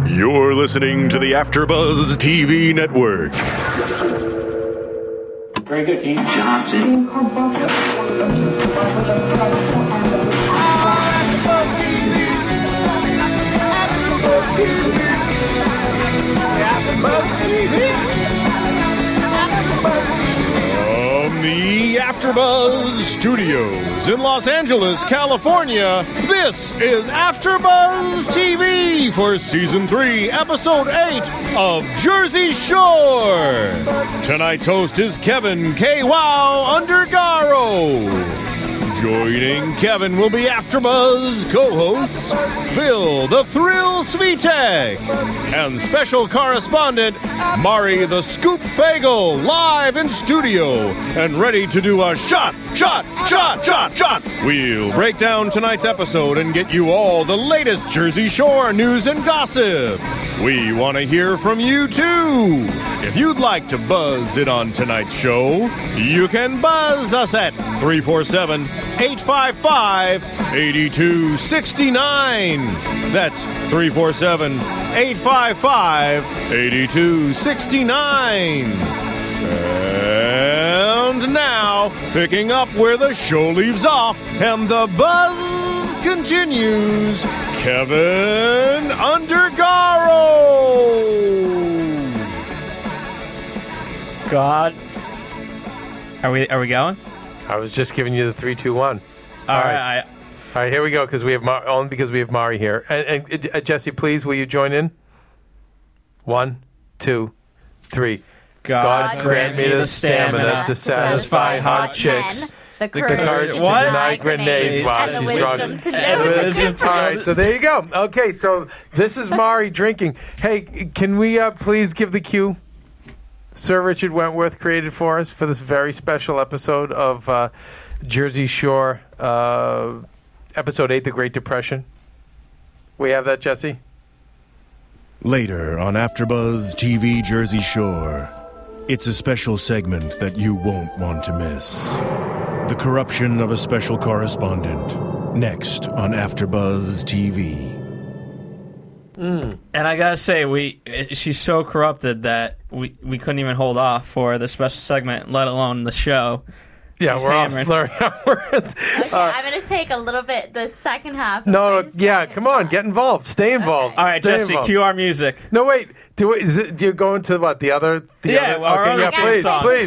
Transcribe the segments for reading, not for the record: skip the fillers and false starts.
You're listening to the AfterBuzz TV Network. Very good, Keith. Johnson. From the AfterBuzz Studios in Los Angeles, California, this is AfterBuzz TV for Season 3, Episode 8 of Jersey Shore. Tonight's host is Kevin K-Wow Undergaro. Joining Kevin will be AfterBuzz co-hosts Phil the Thrill Svitek and special correspondent Mari the Scoop Fagel, live in studio and ready to do a shot. We'll break down tonight's episode and get you all the latest Jersey Shore news and gossip. We want to hear from you too. If you'd like to buzz in on tonight's show, you can buzz us at 347-855-8269. That's 347-855-8269. And now, picking up where the show leaves off and the buzz continues, Kevin Undergaro. God. Are we going? I was just giving you the 3, 2, 1. All right. All right, here we go, because we have only because we have Mari here. And Jesse, please, will you join in? 1, 2, 3. God grant me the stamina to satisfy hot chicks, the courage to deny grenades while she's drunk, and the wisdom to... All right, so there you go. Okay, so this is Mari drinking. Hey, can we please give the cue Sir Richard Wentworth created for us for this very special episode of Jersey Shore, Episode 8, The Great Depression? We have that, Jesse? Later on AfterBuzz TV Jersey Shore, it's a special segment that you won't want to miss. The corruption of a special correspondent. Next on AfterBuzz TV. And I gotta say, she's so corrupted that we couldn't even hold off for the special segment, let alone the show. Yeah, we're all slurring our words. Okay, I'm going to take a little bit the second half. Come on, get involved. Stay involved. Okay. All right, Jesse, cue our music. No, wait. Do you go into what, the other? Please.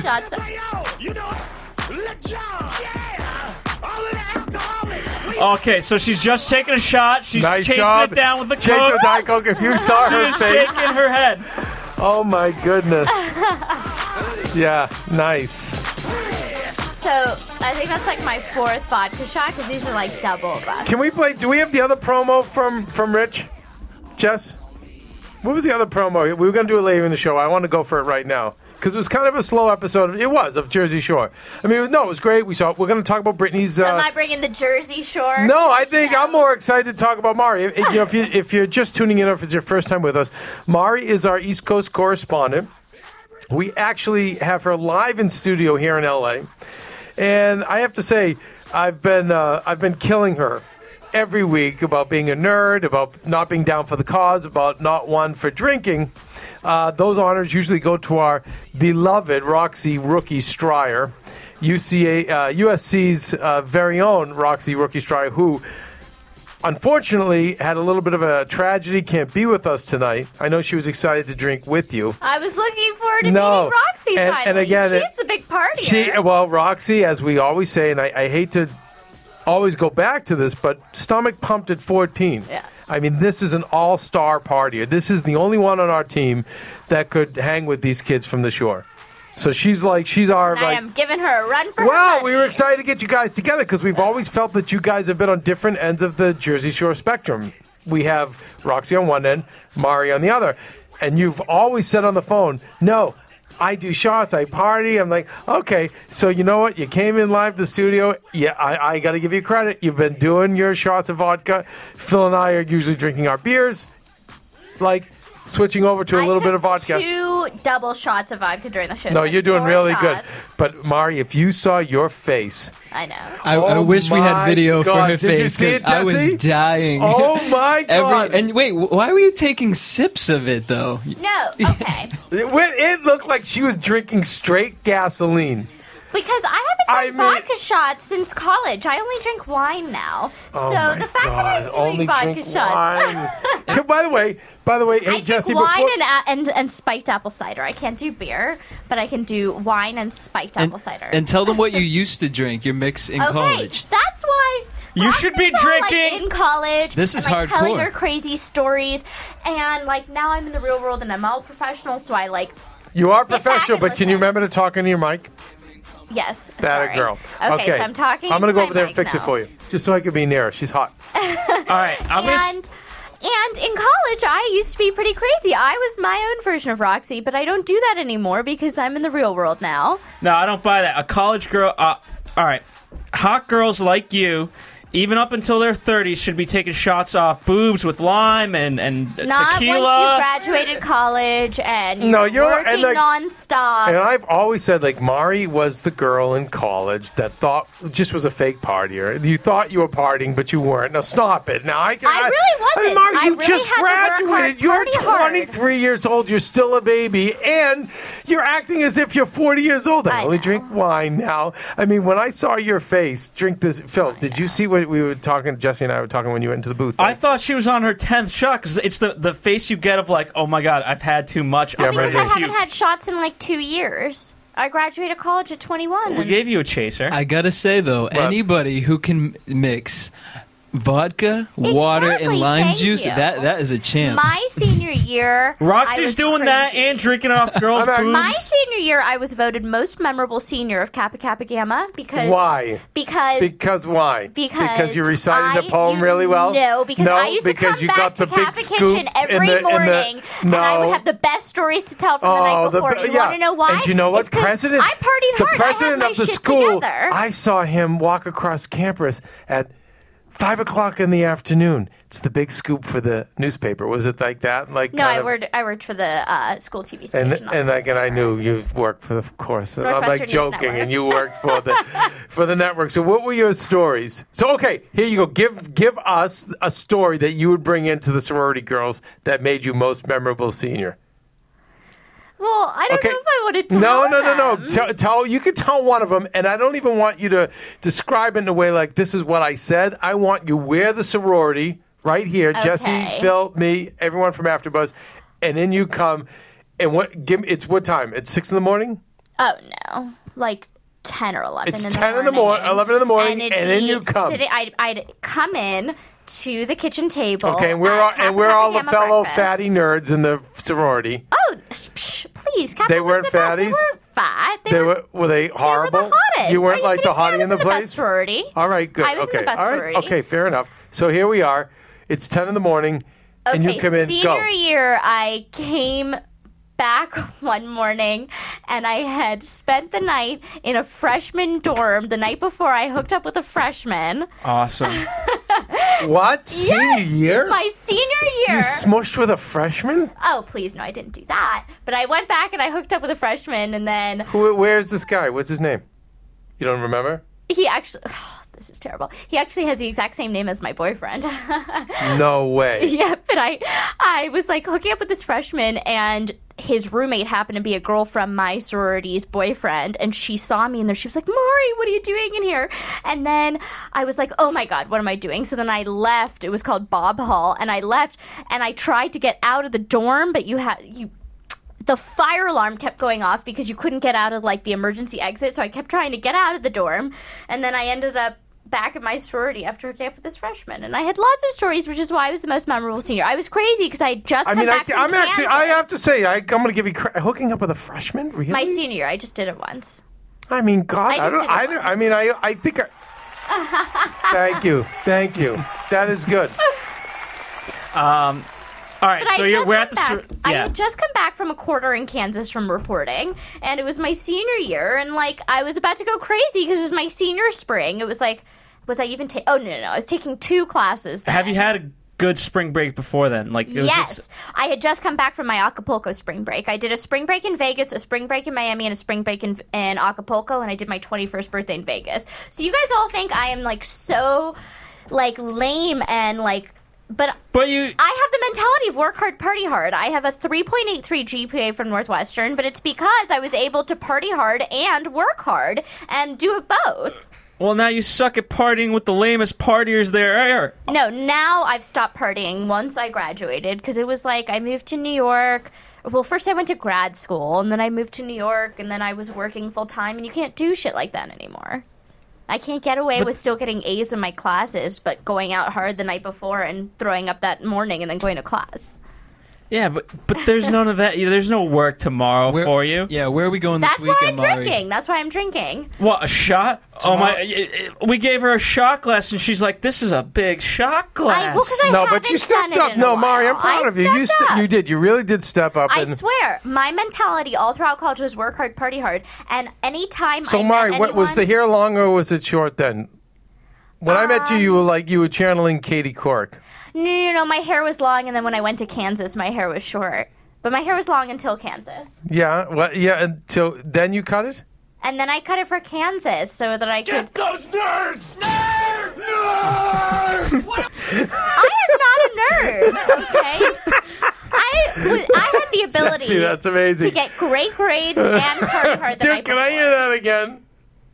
Okay, so she's just taking a shot. She's chasing it down with the Coke. Diet Coke. If you saw her face. She's shaking her head. Oh, my goodness. Yeah, nice. So, I think that's like my 4th vodka shot, because these are like double vodka. Can we play, do we have the other promo from Rich? Jess? What was the other promo? We were going to do it later in the show. I want to go for it right now. Because it was kind of a slow episode. It was, of Jersey Shore. I mean, it was great. We're going to talk about Brittany's... So am I bringing the Jersey Shore? No, I think I'm more excited to talk about Mari. If you're just tuning in, or if it's your first time with us, Mari is our East Coast correspondent. We actually have her live in studio here in L.A., and I have to say, I've been killing her every week about being a nerd, about not being down for the cause, about not one for drinking. Those honors usually go to our beloved Roxy Rookie Stryer, USC's very own Roxy Rookie Stryer, who unfortunately had a little bit of a tragedy, can't be with us tonight. I know she was excited to drink with you. I was looking forward to meeting Roxy finally. And again, she's the big partier. Roxy, as we always say, and I hate to always go back to this, but stomach pumped at 14. Yes. I mean, this is an all-star partier. This is the only one on our team that could hang with these kids from the shore. So she's our... I am giving her a run for her money. We were excited to get you guys together because we've always felt that you guys have been on different ends of the Jersey Shore spectrum. We have Roxy on one end, Mari on the other. And you've always said on the phone, no, I do shots, I party. I'm like, okay, so you know what? You came in live to the studio. Yeah, I got to give you credit. You've been doing your shots of vodka. Phil and I are usually drinking our beers. Like, switching over to a little bit of vodka. 2 double shots of vodka during the show. No, you're doing 4 really shots. good. But Mari, if you saw your face, I know. I wish we had video for God. her Did face. you see it, 'cause I was Jesse? dying. Oh my God! And wait, why were you taking sips of it though? No, okay. It looked like she was drinking straight gasoline. Because I haven't done vodka shots since college. I only drink wine now. So the fact that I was doing only vodka drink shots. wine. By the way, hey I Jesse, drink wine before and spiked apple cider. I can't do beer, but I can do wine and spiked apple cider. And tell them what you used to drink. Your mix in college. That's why. You should be Roxy's all, drinking. in college. This is and, telling hardcore. her crazy stories, and now I'm in the real world and I'm all professional. So I you are sit back professional, and but can you listen. remember to talk into your mic? Yes, That sorry. a girl. Okay, so I'm talking. I'm gonna into go my over there and mic fix it now. for you, just so I can be near her. She's hot. All right, I'm And in college, I used to be pretty crazy. I was my own version of Roxy, but I don't do that anymore because I'm in the real world now. No, I don't buy that. A college girl. All right, hot girls like you, even up until their 30s, should be taking shots off boobs with lime and Not tequila. once you graduated college and you're working nonstop. And I've always said, Mari was the girl in college that thought just was a fake partier. You thought you were partying, but you weren't. Now stop it. Now I really wasn't. Mari, I you really just had to work hard, graduated. You're party hard. 23 years old. You're still a baby, and you're acting as if you're 40 years old. I only know. drink wine now. I mean, when I saw your face drink this, Phil, did you see what we were talking? Jesse and I were talking when you went into the booth. I thought she was on her 10th shot because it's the face you get of oh my God, I've had too much. Yeah, I'm because ready I to haven't puke. had shots in 2 years. I graduated college at 21. We gave you a chaser. I gotta say though, anybody who can mix vodka, water, and Exactly, lime thank juice, you. that is a champ. My senior year, I Roxy's was doing that crazy. and drinking off girls' boobs. My senior year, I was voted most memorable senior of Kappa Kappa Gamma because Why? Because why? Because you recited the I- poem you really well? No, because I used to because come you back got to the big Kappa scoop Kitchen every morning, and I would have the best stories to tell from the night before. You want to know why? And you know what? It's 'cause President, I partied the hard. president I had my of the shit school, together. I saw him walk across campus at 5 o'clock in the afternoon. It's the big scoop for the newspaper. Was it like that? No, I worked for the school TV station. And I knew you worked for the course. I'm Northwestern like News joking, Network. and you worked for the network. So what were your stories? So okay, here you go. Give us a story that you would bring into the sorority girls that made you most memorable senior. Well, I don't know if I want to tell No. them. Tell. You can tell one of them, and I don't even want you to describe it in a way like this is what I said. I want you wear the sorority right here, Okay. Jesse, Phil, me, everyone from AfterBuzz, and then you come. And it's what time? It's 6 in the morning. Oh no, 10 or 11. It's in 10 the in the morning, 11 in the morning, it'd and then be you come. I'd come in to the kitchen table. Okay, and we're all the fellow fatty nerds in the sorority. Oh, please, Kappa They was weren't the best. They fatties? weren't fat. Were they horrible? They were the hottest. You weren't Are like kidding the me? I hottie was in the best place? sorority. All right, good. I was in okay. the best All right. sorority. Okay, fair enough. So here we are. It's 10 in the morning, and you come in. Senior Go. year, I came back one morning and I had spent the night in a freshman dorm the night before I hooked up with a freshman. Awesome. What? Senior year? My senior year. You smushed with a freshman? Oh, please, no, I didn't do that. But I went back and I hooked up with a freshman, and then Where's this guy? What's his name? You don't remember? he actually... this is terrible. He actually has the exact same name as my boyfriend. No way. Yeah, but I was hooking up with this freshman, and his roommate happened to be a girl from my sorority's boyfriend, and she saw me in there. She was like, Mari, what are you doing in here? And then I was like, oh my God, what am I doing? So then I left. It was called Bob Hall, and I left, and I tried to get out of the dorm, but the fire alarm kept going off because you couldn't get out of the emergency exit. So I kept trying to get out of the dorm, and then I ended up back at my sorority after hooking up with this freshman. And I had lots of stories, which is why I was the most memorable senior. I was crazy because I had just come back from Kansas. I have to say, I'm going to give you hooking up with a freshman? Really? My senior year, I just did it once. I mean, God, I just did it I mean, I think Thank you. That is good. All right, But so we're at the... I had just come back from a quarter in Kansas from reporting, and it was my senior year, and I was about to go crazy because it was my senior spring. It was was I even taking... Oh, no, I was taking 2 classes then. Have you had a good spring break before then. Like, it was Yes. I had just come back from my Acapulco spring break. I did a spring break in Vegas, a spring break in Miami, and a spring break in Acapulco, and I did my 21st birthday in Vegas. So you guys all think I am, like, so, like, lame and, like... But you... I have the mentality of work hard, party hard. I have a 3.83 GPA from Northwestern, but it's because I was able to party hard and work hard and do it both. Well, now you suck at partying with the lamest partiers there are. No, now I've stopped partying once I graduated because it was like I moved to New York. Well, first I went to grad school, and then I moved to New York, and then I was working full-time, and you can't do shit like that anymore. I can't get away with still getting A's in my classes, but going out hard the night before and throwing up that morning and then going to class. Yeah, but there's none of that. There's no work tomorrow for you. Yeah, where are we going this That's weekend, why I'm Mari? drinking. That's why I'm drinking. What, a shot? Oh my! We gave her a shot glass, and she's like, "This is a big shot glass." Well, 'cause I No, haven't but you done stepped it up. in a No, Mari, I'm while. proud I of you. stepped up. You did. You really did step up. I And swear, my mentality all throughout college was work hard, party hard, and anytime so, I Mari, met what was the anyone- hair long or was it short then? When I met you, you were channeling Katie Couric. No, my hair was long, and then when I went to Kansas, my hair was short. But my hair was long until Kansas. Yeah, well, yeah. And so then you cut it. And then I cut it for Kansas so that I could... Those nerds! Nerds! I am not a nerd, okay? I had the ability Jesse, that's amazing. to get great grades and party hard the Dude, night can I hear that again?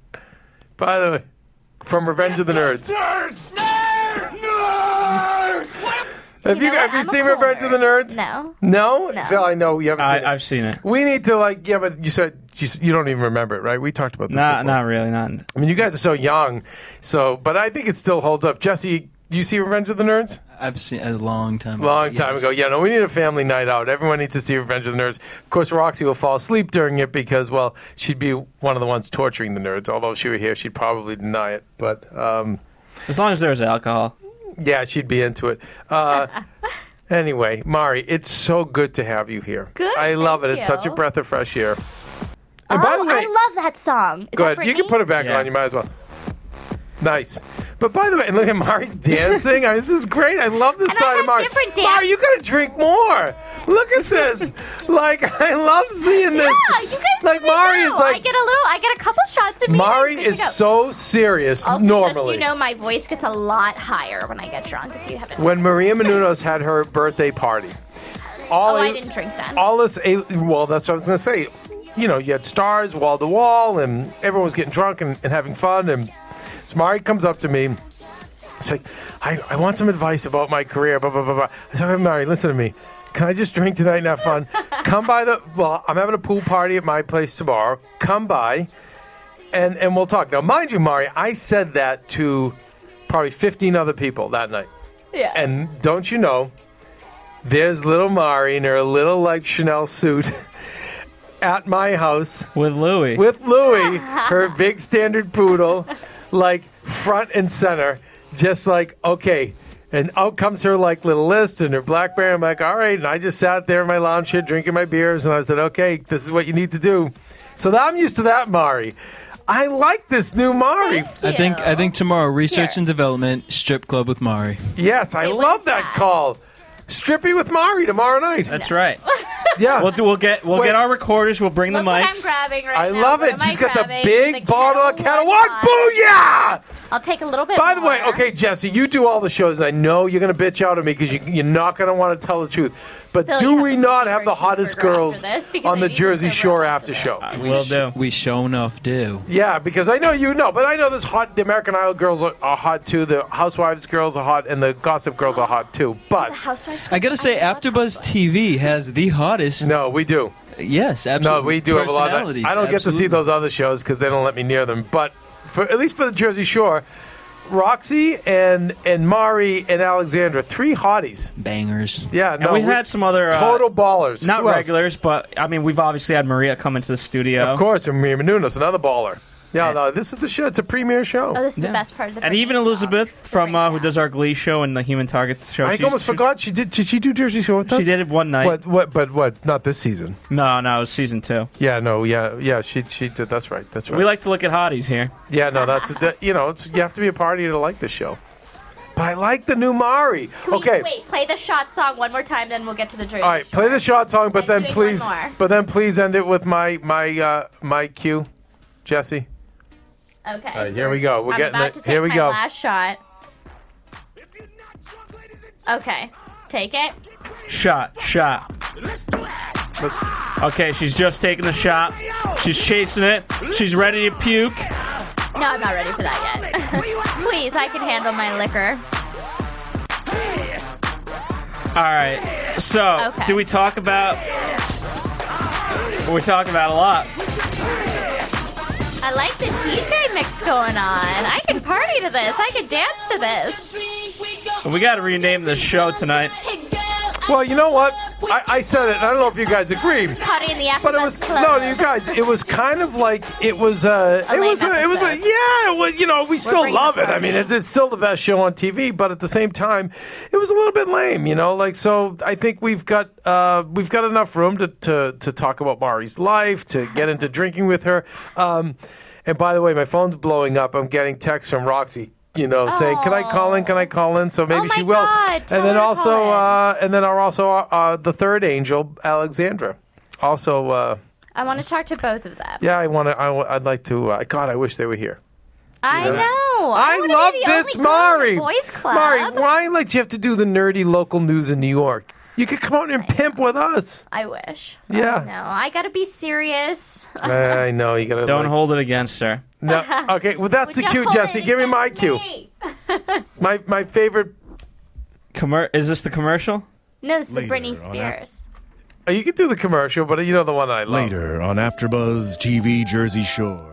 By the way, from Revenge of the Nerds. Nerds! Nerds! Nerds! Have you know what? seen I'm a cool Revenge of the Nerds? No. No? No. Phil, I know you haven't seen it. I've seen it. We need to, like, yeah, but you said you don't even remember it, right? We talked about this before. Not really. Not. I mean, you guys are so young, but I think it still holds up. Jesse, do you see Revenge of the Nerds? I've seen it a long time ago. Long time yes. ago. Yeah, no, we need a family night out. Everyone needs to see Revenge of the Nerds. Of course, Roxy will fall asleep during it because, well, she'd be one of the ones torturing the nerds. Although if she were here, she'd probably deny it. But, As long as there's alcohol. yeah, she'd be into it. Anyway, Mari, it's so good to have you here. Good, I love it. thank It's such a you. breath of fresh air. And by the way, I love that song. Is go that ahead. You can Britney? put it back Yeah. on. You might as well. Nice. But by the way, and look at Mari's dancing. I mean, this is great. I love this And I side of have Mari. different dance- Mari, you gotta drink more. Look at this. Like, I love seeing this. Yeah, you guys like, let me Mari know. is like. I get a couple shots of me. Mari and I'm good is to go. so serious Also, normally. just so you know, my voice gets a lot higher when I get drunk. If you haven't. When noticed. Maria Menounos had her birthday party, I didn't drink then. All this, well, that's what I was going to say. You know, you had stars wall to wall, and everyone was getting drunk and having fun. And so Mari comes up to me. It's like, I want some advice about my career. Blah blah blah blah. I said, Mari, listen to me. Can I just drink tonight and have fun? Come by I'm having a pool party at my place tomorrow. Come by, and we'll talk. Now, mind you, Mari, I said that to probably 15 other people that night. Yeah. And don't you know, there's little Mari in her little, like, Chanel suit at my house With Louie. with Louie, her big standard poodle, like, front and center, just like, okay. And out comes her, like, little list and her BlackBerry. I'm like, all right. And I just sat there in my lounge chair drinking my beers, and I said, okay, this is what you need to do. So I'm used to that Mari. I like this new Mari. Thank I think tomorrow, research Here. and development, strip club with Mari. Yes, I Wait, what love is that that? call. Strippy with Mari tomorrow night. That's right. Yeah. We'll get Wait. our recorders. We'll bring Look the what I'm mics. grabbing right I now. love What it. am I She's got the grabbing? big bottle of Kettle One. One. Booyah! I'll take a little bit By the way, more. okay, Jesse, you do all the shows, and I know you're going to bitch out at me because you're not going to want to tell the truth. But Phil, you do have we to not take have the your hottest cheeseburger girls after this because on I the need to Jersey sober Shore up after after show? this. Will do. We show enough do. Yeah, because I know you know, but I know this the American Idol girls are hot too, the Housewives girls are hot, and the Gossip girls are hot too. But Housewives. I gotta say, love AfterBuzz Housewives. TV has the hottest. no, we do. Yes, absolutely. No, we do have a lot of. Personalities, I don't get to see absolutely. those other shows because they don't let me near them. But at least for the Jersey Shore, Roxy and Mari and Alexandra, 3 hotties. Bangers. Yeah, And no, we had some other total ballers. not Who else? regulars, but I mean, we've obviously had Maria come into the studio. Of course, and Maria Menounos, another baller. Yeah, no, this is the show. It's a premiere show. Oh, this is Yeah. the best part of the And Britney even song. Elizabeth from Right who now. does our Glee show and the Human Targets show. I almost forgot she did. Did she do Jersey Shore with us? She did it one night. What? But what? Not this season. No, it was season 2. Yeah, no, yeah. She did. That's right. That's right. We like to look at hotties here. Yeah, no, that's you know, you have to be a party to like this show. But I like the new Mari. Okay. Wait, play the shot song one more time, then we'll get to the Jersey All right, Shore. play the shot song, but then doing please, one more. end it with my cue, Jesse. Okay. All right, here we go. We're I'm getting about it. to take Here we my go. last shot. Okay, take it. Shot. Okay, she's just taking the shot. She's chasing it. She's ready to puke. No, I'm not ready for that yet. Please, I can handle my liquor. All right. So, Okay. do we talk about? We talk about a lot. I like the DJ mix going on. I can party to this. I can dance to this. We got to rename the show tonight. Well, you know what? I said it. I don't know if you guys agree. Party in the But it was no, you guys. It was kind of like it was. We still bringing love the it. I mean, it's still the best show on TV. But at the same time, it was a little bit lame. So I think we've got enough room to talk about Mari's life, to get into drinking with her. And by the way, my phone's blowing up. I'm getting texts from Roxy. Saying, "Can I call in? Can I call in?" So maybe she will. God, tell And then her to also, call the third angel, Alexandra. Also, I want to talk to both of them. yeah, I'd like to. God, I wish they were here. I know. I wanna love be the this, only girl in Mari. the boys club. Mari, why do you have to do the nerdy local news in New York? You could come out and pimp with us. I wish. Yeah. No, I gotta be serious. I know you gotta. Don't hold it against her. No. Okay. Well, that's the Would cue, you hold Jesse. it Give me my against cue. me? My favorite. Is this the commercial? No, this is Later Britney on Spears. You can do the commercial, but you know the one I love. Later on AfterBuzz TV Jersey Shore.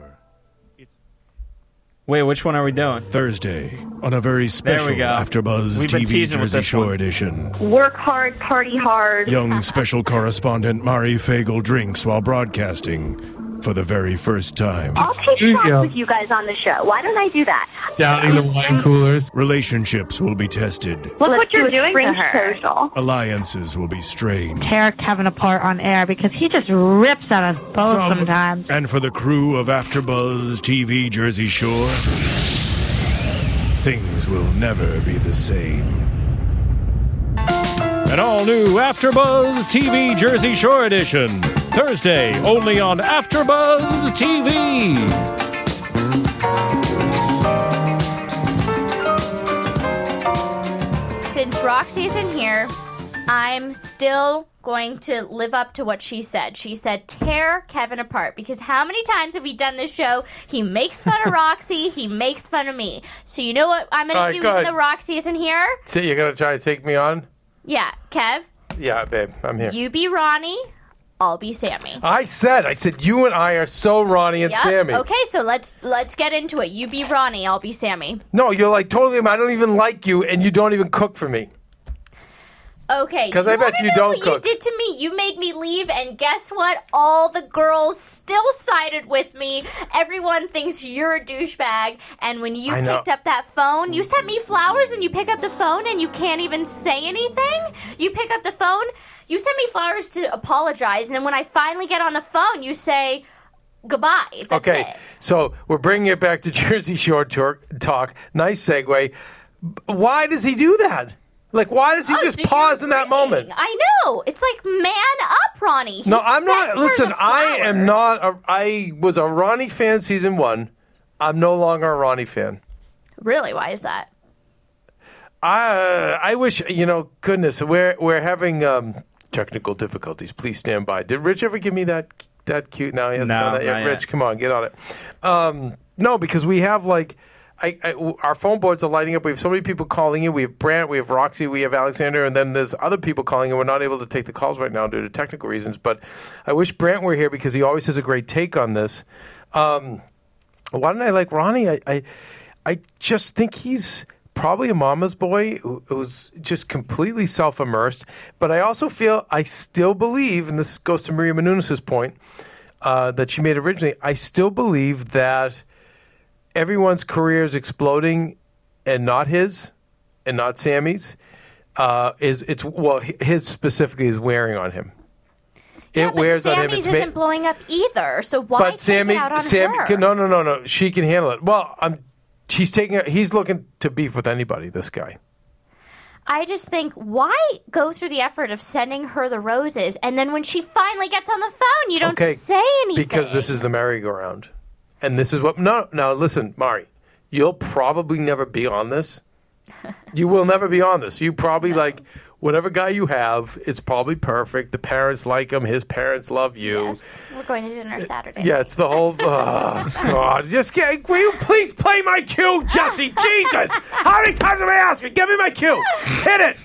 Wait, which one are we doing? Thursday on a very special go. AfterBuzz We've been TV teasing with Jersey this Shore one. edition. Work hard, party hard. Young special correspondent Mari Fagel drinks while broadcasting for the very first time. I'll take shots with you guys on the show. Why don't I do that? Downing the wine coolers. Relationships will be tested. Look what you're doing to her. Social. Alliances will be strained. Tear Kevin apart on air because he just rips at us both sometimes. And for the crew of AfterBuzz TV Jersey Shore, things will never be the same. An all-new AfterBuzz TV Jersey Shore edition. Thursday, only on AfterBuzz TV. Since Roxy isn't here, I'm still going to live up to what she said. She said, tear Kevin apart. Because how many times have we done this show? He makes fun of Roxy. He makes fun of me. So you know what I'm going to do go even ahead. though Roxy isn't here? So you're gonna try to take me on? Yeah, Kev, Yeah, babe, I'm here. you be Ronnie. I'll be Sammy. I said you and I are so Ronnie and Yep. Sammy. Okay, so let's get into it. You be Ronnie. I'll be Sammy. No, you're like totally. I don't even like you, and you don't even cook for me. Okay. 'Cause do I bet wanna you know don't what cook. You did to me. You made me leave, and guess what? All the girls still sided with me. Everyone thinks you're a douchebag. And when you I know. picked up that phone, you sent me flowers, and you pick up the phone, and you can't even say anything. You pick up the phone. You sent me flowers to apologize, and then when I finally get on the phone, you say goodbye. That's Okay, it. so we're bringing it back to Jersey Shore talk. Nice segue. Why does he do that? Like, why does he just so pause you're in that agreeing. moment? I know. It's like, man up, Ronnie. He No, I'm not. sent her Listen, the I am flowers. not. I was a Ronnie fan season 1. I'm no longer a Ronnie fan. Really? Why is that? I wish, goodness, we're having technical difficulties. Please stand by. Did Rich ever give me that cute? No, he hasn't No, done that yet. not yet. Rich, come on, get on it. No, because we have our phone boards are lighting up. We have so many people calling in. We have Brant, we have Roxy, we have Alexander, and then there's other people calling in. We're not able to take the calls right now due to technical reasons. But I wish Brant were here because he always has a great take on this. Why don't I like Ronnie? I just think he's probably a mama's boy who's just completely self-immersed. But I still believe, and this goes to Maria Menounos' point that she made originally, I still believe that everyone's career is exploding and not his and not Sammy's. His specifically is wearing on him. Yeah, It wears but on him. Sammy's It's isn't blowing up either. So why but take Sammy, it out on Sammy, her? no, she can handle it. Well, He's looking to beef with anybody, this guy. I just think, why go through the effort of sending her the roses, and then when she finally gets on the phone, you don't say anything? Because this is the merry-go-round. And this is what... No, listen, Mari, you'll probably never be on this. You will never be on this. You probably, whatever guy you have, it's probably perfect. The parents like him. His parents love you. Yes, we're going to dinner Saturday. Yeah, it's the whole... Oh, God. Will you please play my cue, Jesse? Jesus! How many times am I asking? Give me my cue. Hit it.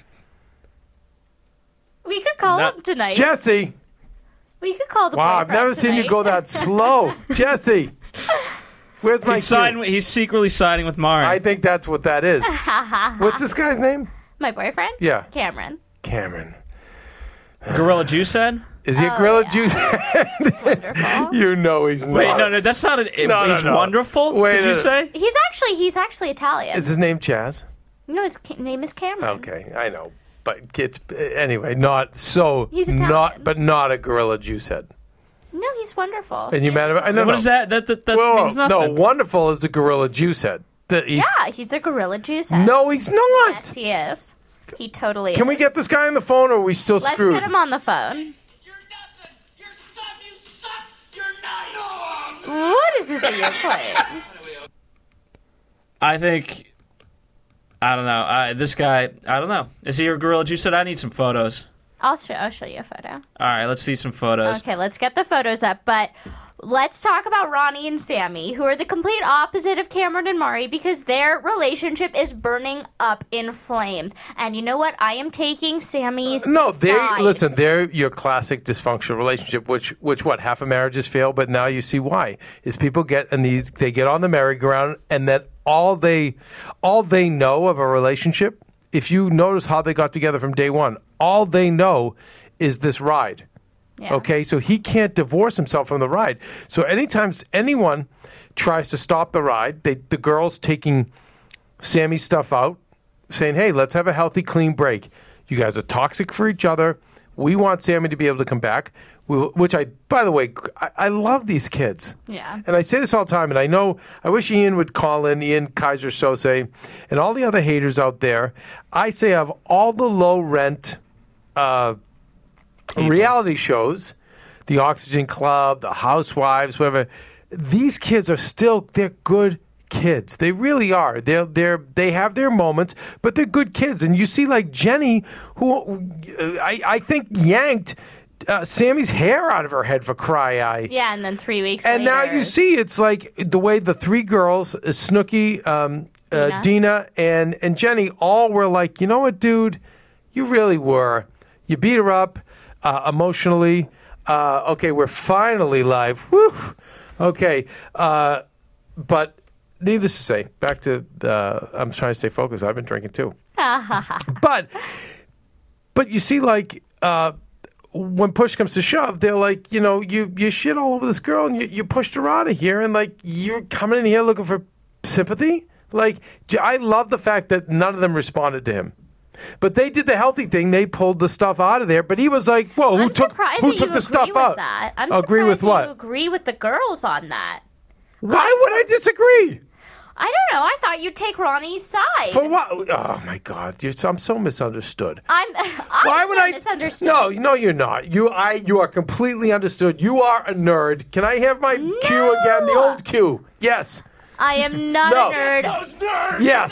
We could call him tonight. Jesse. We could call the Wow, I've never seen you go that slow. Jesse. Where's my cue? He's secretly siding with Mari. I think that's what that is. What's this guy's name? My boyfriend? Yeah. Cameron. Gorilla Juice Head? Is he a Gorilla Juice Head? You know he's not. Wait, no, that's not he's wonderful? Did you say? He's actually Italian. Is his name Chaz? No, his name is Cameron. Okay, I know. But it's, anyway, not so... He's Italian. But not a Gorilla Juice Head. No, he's wonderful. And you mad about... What is that? That means nothing. No, wonderful is a Gorilla Juice Head. He's a Gorilla Juice Head. No, he's not. Yes, he is. He totally is. Can we get this guy on the phone, or are we still screwed? Let's get him on the phone. You're nothing. You're stuff. You suck. You're nice. What is this that you're playing? I think... I don't know. This guy... I don't know. Is he a Gorilla Juice Head? I need some photos. I'll show you a photo. All right, let's see some photos. Okay, let's get the photos up. But let's talk about Ronnie and Sammy, who are the complete opposite of Cameron and Mari, because their relationship is burning up in flames. And you know what? I am taking Sammy's side. They're your classic dysfunctional relationship, which what, half of marriages fail, but now you see why. Is people get on the merry-go-round, and that all they know of a relationship, if you notice how they got together from day one, all they know is this ride. Yeah. Okay, so he can't divorce himself from the ride. So anytime anyone tries to stop the ride, the girl's taking Sammy's stuff out, saying, hey, let's have a healthy, clean break. You guys are toxic for each other. We want Sammy to be able to come back, which by the way, I love these kids. Yeah. And I say this all the time, and I wish Ian would call in, Ian Kaiser Sose, and all the other haters out there. I say of all the low-rent reality shows, the Oxygen Club, the Housewives, whatever, these kids they're good kids. They really are. They have their moments, but they're good kids. And you see like Jenny, who I think yanked Sammy's hair out of her head for cry-eye. Yeah, and then 3 weeks and later. now you see it's like the way the three girls, Snooki, Dina, and Jenny, all were like, you know what, dude? You really were. You beat her up emotionally. Okay, we're finally live. Woo! Okay. But needless to say, back to I'm trying to stay focused. I've been drinking too. But you see, like, when push comes to shove, they're like, you know, you shit all over this girl and you pushed her out of here, and like you're coming in here looking for sympathy. Like, I love the fact that none of them responded to him. But they did the healthy thing. They pulled the stuff out of there. But he was like, whoa, who took the stuff out? That. I'm agree with what? You agree with the girls on that. Why would I disagree? I don't know. I thought you'd take Ronnie's side. For what? Oh, my God. I'm so misunderstood. Why would I misunderstood? No, you're not. You are completely understood. You are a nerd. Can I have my cue again? The old cue. Yes. I am not a nerd. Yes.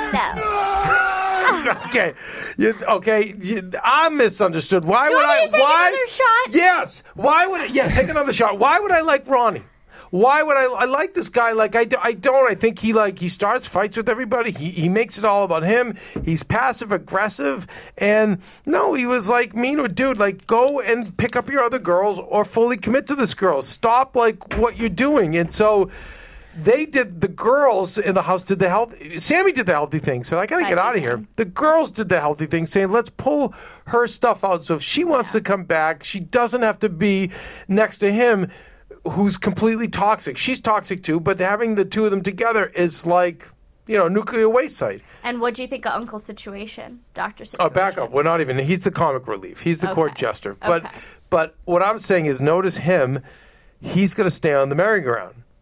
No. Okay. I'm misunderstood. Why would I take another shot? Yes. Why would I? Yeah, take another shot. Why would I like Ronnie? Why would I like this guy? Like, I don't. I think he starts fights with everybody. He makes it all about him. He's passive aggressive. And no, he was like, dude, like, go and pick up your other girls or fully commit to this girl. Stop, like, what you're doing. And so the girls in the house did the healthy. Sammy did the healthy thing. So I got to get out of here. The girls did the healthy thing, saying, let's pull her stuff out. So if she wants to come back, she doesn't have to be next to him, who's completely toxic. She's toxic too, but having the two of them together is like, nuclear waste site. And what do you think of Uncle's situation, Doctor situation? Oh, back up. We're not even. He's the comic relief. He's the court jester. But what I'm saying is, notice him. He's going to stay on the merry-go-round.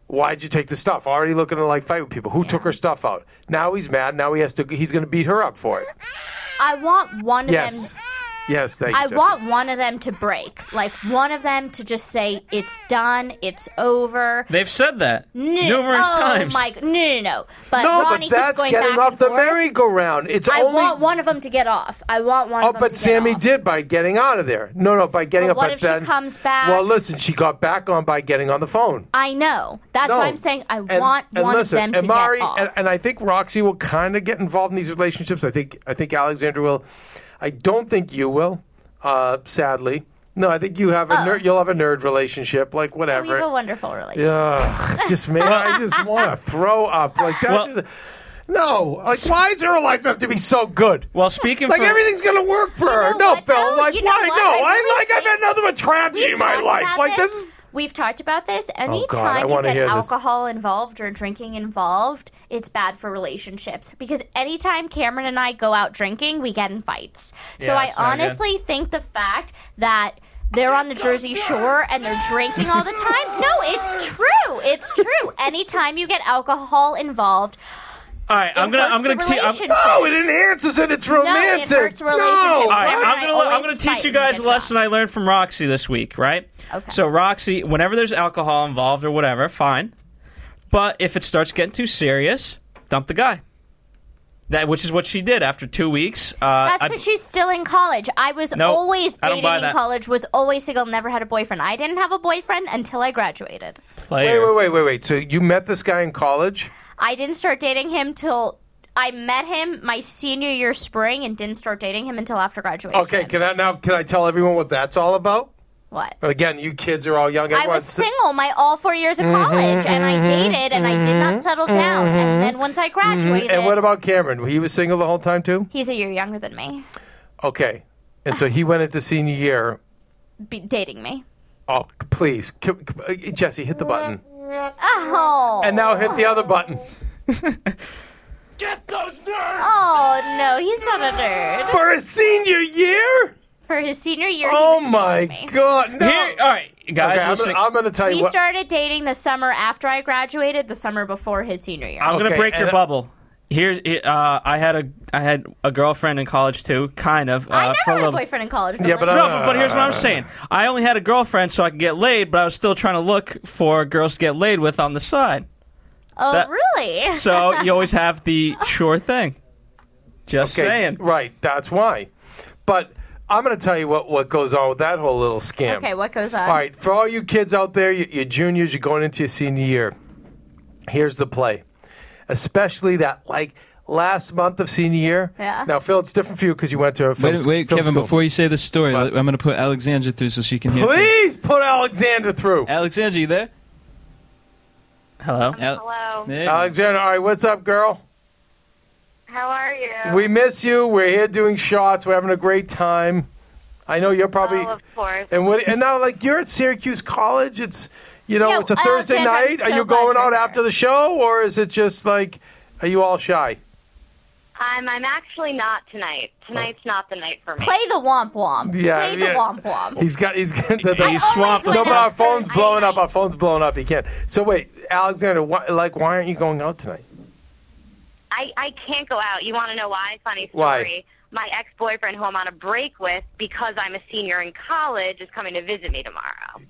Why'd you take the stuff? Already looking to like fight with people. Who took her stuff out? Now he's mad. Now he's going to beat her up for it. I want one of them. Yes, thank you. I want one of them to break. Like, one of them to just say, it's done, it's over. They've said that numerous times. No. But no, Ronnie but that's keeps going getting back off and the forth. merry-go-round. I want one of them to get off. I want one of them but to get Sammy off. did by getting out of there. No, by getting up. What if she comes back? Well, listen, she got back on by getting on the phone. I know. That's what I'm saying. I want one of them to Mari, get off. And I think Roxy will kind of get involved in these relationships. I think Alexandra will. I don't think you will. Sadly, no. I think you have you'll have a nerd relationship, like whatever. We have a wonderful relationship. Yeah, I just want to throw up like that. No, like why does her life have to be so good? Well, speaking like everything's gonna work for her. No, Phil. Like why? No, I've had nothing but tragedy in my life. Like this is. We've talked about this. Anytime you get alcohol involved or drinking involved, it's bad for relationships. Because anytime Cameron and I go out drinking, we get in fights. So I honestly think the fact that they're on the Jersey Shore and they're drinking all the time, no, it's true. It's true. Anytime you get alcohol involved, all right, I'm gonna teach. No, it enhances it. It's romantic. No, it hurts relationship. All right, I'm gonna teach you guys a lesson I learned from Roxy this week. Right? Okay. So Roxy, whenever there's alcohol involved or whatever, fine. But if it starts getting too serious, dump the guy. Which is what she did after 2 weeks. That's because she's still in college. I was always dating in college, was always single, never had a boyfriend. I didn't have a boyfriend until I graduated. Wait. So you met this guy in college? I didn't start dating him till I met him my senior year spring and didn't start dating him until after graduation. Okay, can I tell everyone what that's all about? What? Again, you kids are all young. I was single all 4 years of college, and I dated, and I did not settle down. And then once I graduated... And what about Cameron? He was single the whole time, too? He's a year younger than me. Okay. And so he went into senior year... dating me. Oh, please. Jesse, hit the button. Oh. And now hit the other button. Get those nerds! Oh, no, he's not a nerd. For his senior year? For his senior year, oh my God! No. All right, guys, okay, I'm going to tell you. We started dating the summer after I graduated, the summer before his senior year. I'm going to break your bubble. Here's I had a girlfriend in college too, kind of. I never had a boyfriend in college. Yeah, but here's what I'm saying. I only had a girlfriend so I could get laid, but I was still trying to look for girls to get laid with on the side. Oh, really? So you always have the sure thing. Just saying. Right, that's why. But I'm going to tell you what goes on with that whole little scam. Okay, what goes on? All right, for all you kids out there, you're juniors, you're going into your senior year. Here's the play. Especially that, last month of senior year. Yeah. Now, Phil, it's different for you because you went to a film Wait, Kevin, school. before you say the story, I'm going to put Alexandra through so she can hear. Please put Alexandra through. Alexandra, you there? Hello? Hello. Hey. Alexandra, all right, what's up, girl? How are you? We miss you. We're here doing shots. We're having a great time. I know you're probably... Oh, of course. And now, you're at Syracuse College. It's, it's a Thursday night. Are you going out after the show, or is it just are you all shy? I'm actually not tonight. Tonight's not the night for me. Play the womp womp. Yeah, Play the womp womp. He's swamped. No, but our phone's blowing up. Our phone's blowing up. He can't. So wait, Alexander, why aren't you going out tonight? I can't go out. You want to know why? Funny story. Why? My ex-boyfriend, who I'm on a break with because I'm a senior in college, is coming to visit me tomorrow.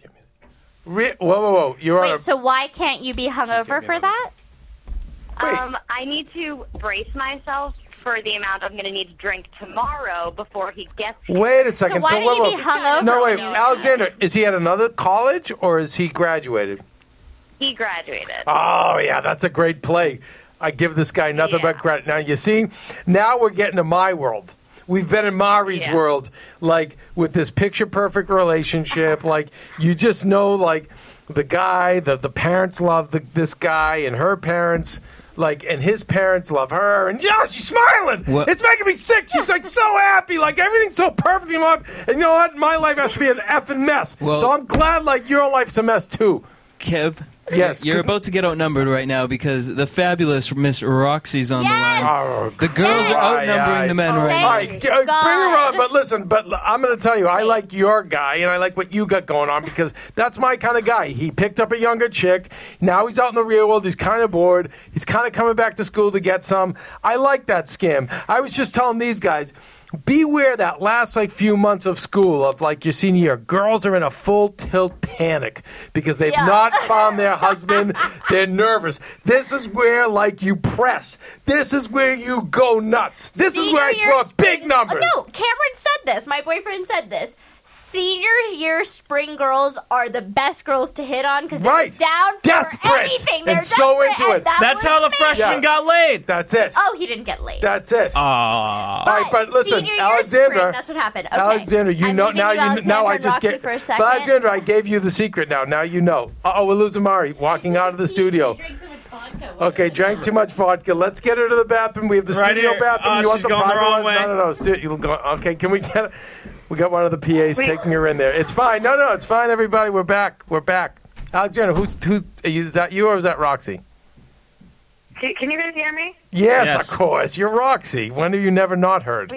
Whoa. Wait, so why can't you be hungover for that? I need to brace myself for the amount I'm going to need to drink tomorrow before he gets here. Wait a second. So why don't you be hungover? No, wait. Alexander, is he at another college or is he graduated? He graduated. Oh, yeah, that's a great play. I give this guy nothing but credit. Now, you see, now we're getting to my world. We've been in Mari's world, with this picture-perfect relationship. You just know, the guy, the parents love this guy, and her parents, and his parents love her. And, she's smiling. What? It's making me sick. She's, so happy. Everything's so perfect in my life. And you know what? My life has to be an effing mess. Well, so I'm glad, your life's a mess, too. Kev, Yes. You're about to get outnumbered right now because the fabulous Miss Roxy's on the line. The girls are outnumbering the men right now. All right, bring her on. But listen, I'm going to tell you, I like your guy, and I like what you got going on because that's my kind of guy. He picked up a younger chick. Now he's out in the real world. He's kind of bored. He's kind of coming back to school to get some. I like that scam. I was just telling these guys, beware that last few months of school of your senior year. Girls are in a full tilt panic because they've not found their husband. They're nervous. This is where you press. This is where you go nuts. This is where I throw big numbers. No, Cameron said this. My boyfriend said this. Senior year spring girls are the best girls to hit on because they're down for anything. They're so into it. That's how the freshman got laid. That's it. Oh, he didn't get laid. That's it. All right, but listen, Alexandra. That's what happened. Okay. Alexandra, you know now. Now I just get. For a second. But Alexandra, I gave you the secret. Now you know. We're losing Mari walking out of the studio. Okay, drank too much vodka. Let's get her to the bathroom. We have the studio bathroom. You want she's going the wrong way. No. Okay, can we get? We got one of the PAs taking her in there. It's fine. No, it's fine. Everybody, we're back. Alexandra, who's? Is that you or is that Roxy? Can you guys hear me? Yes, of course. You're Roxy. When have you never not heard?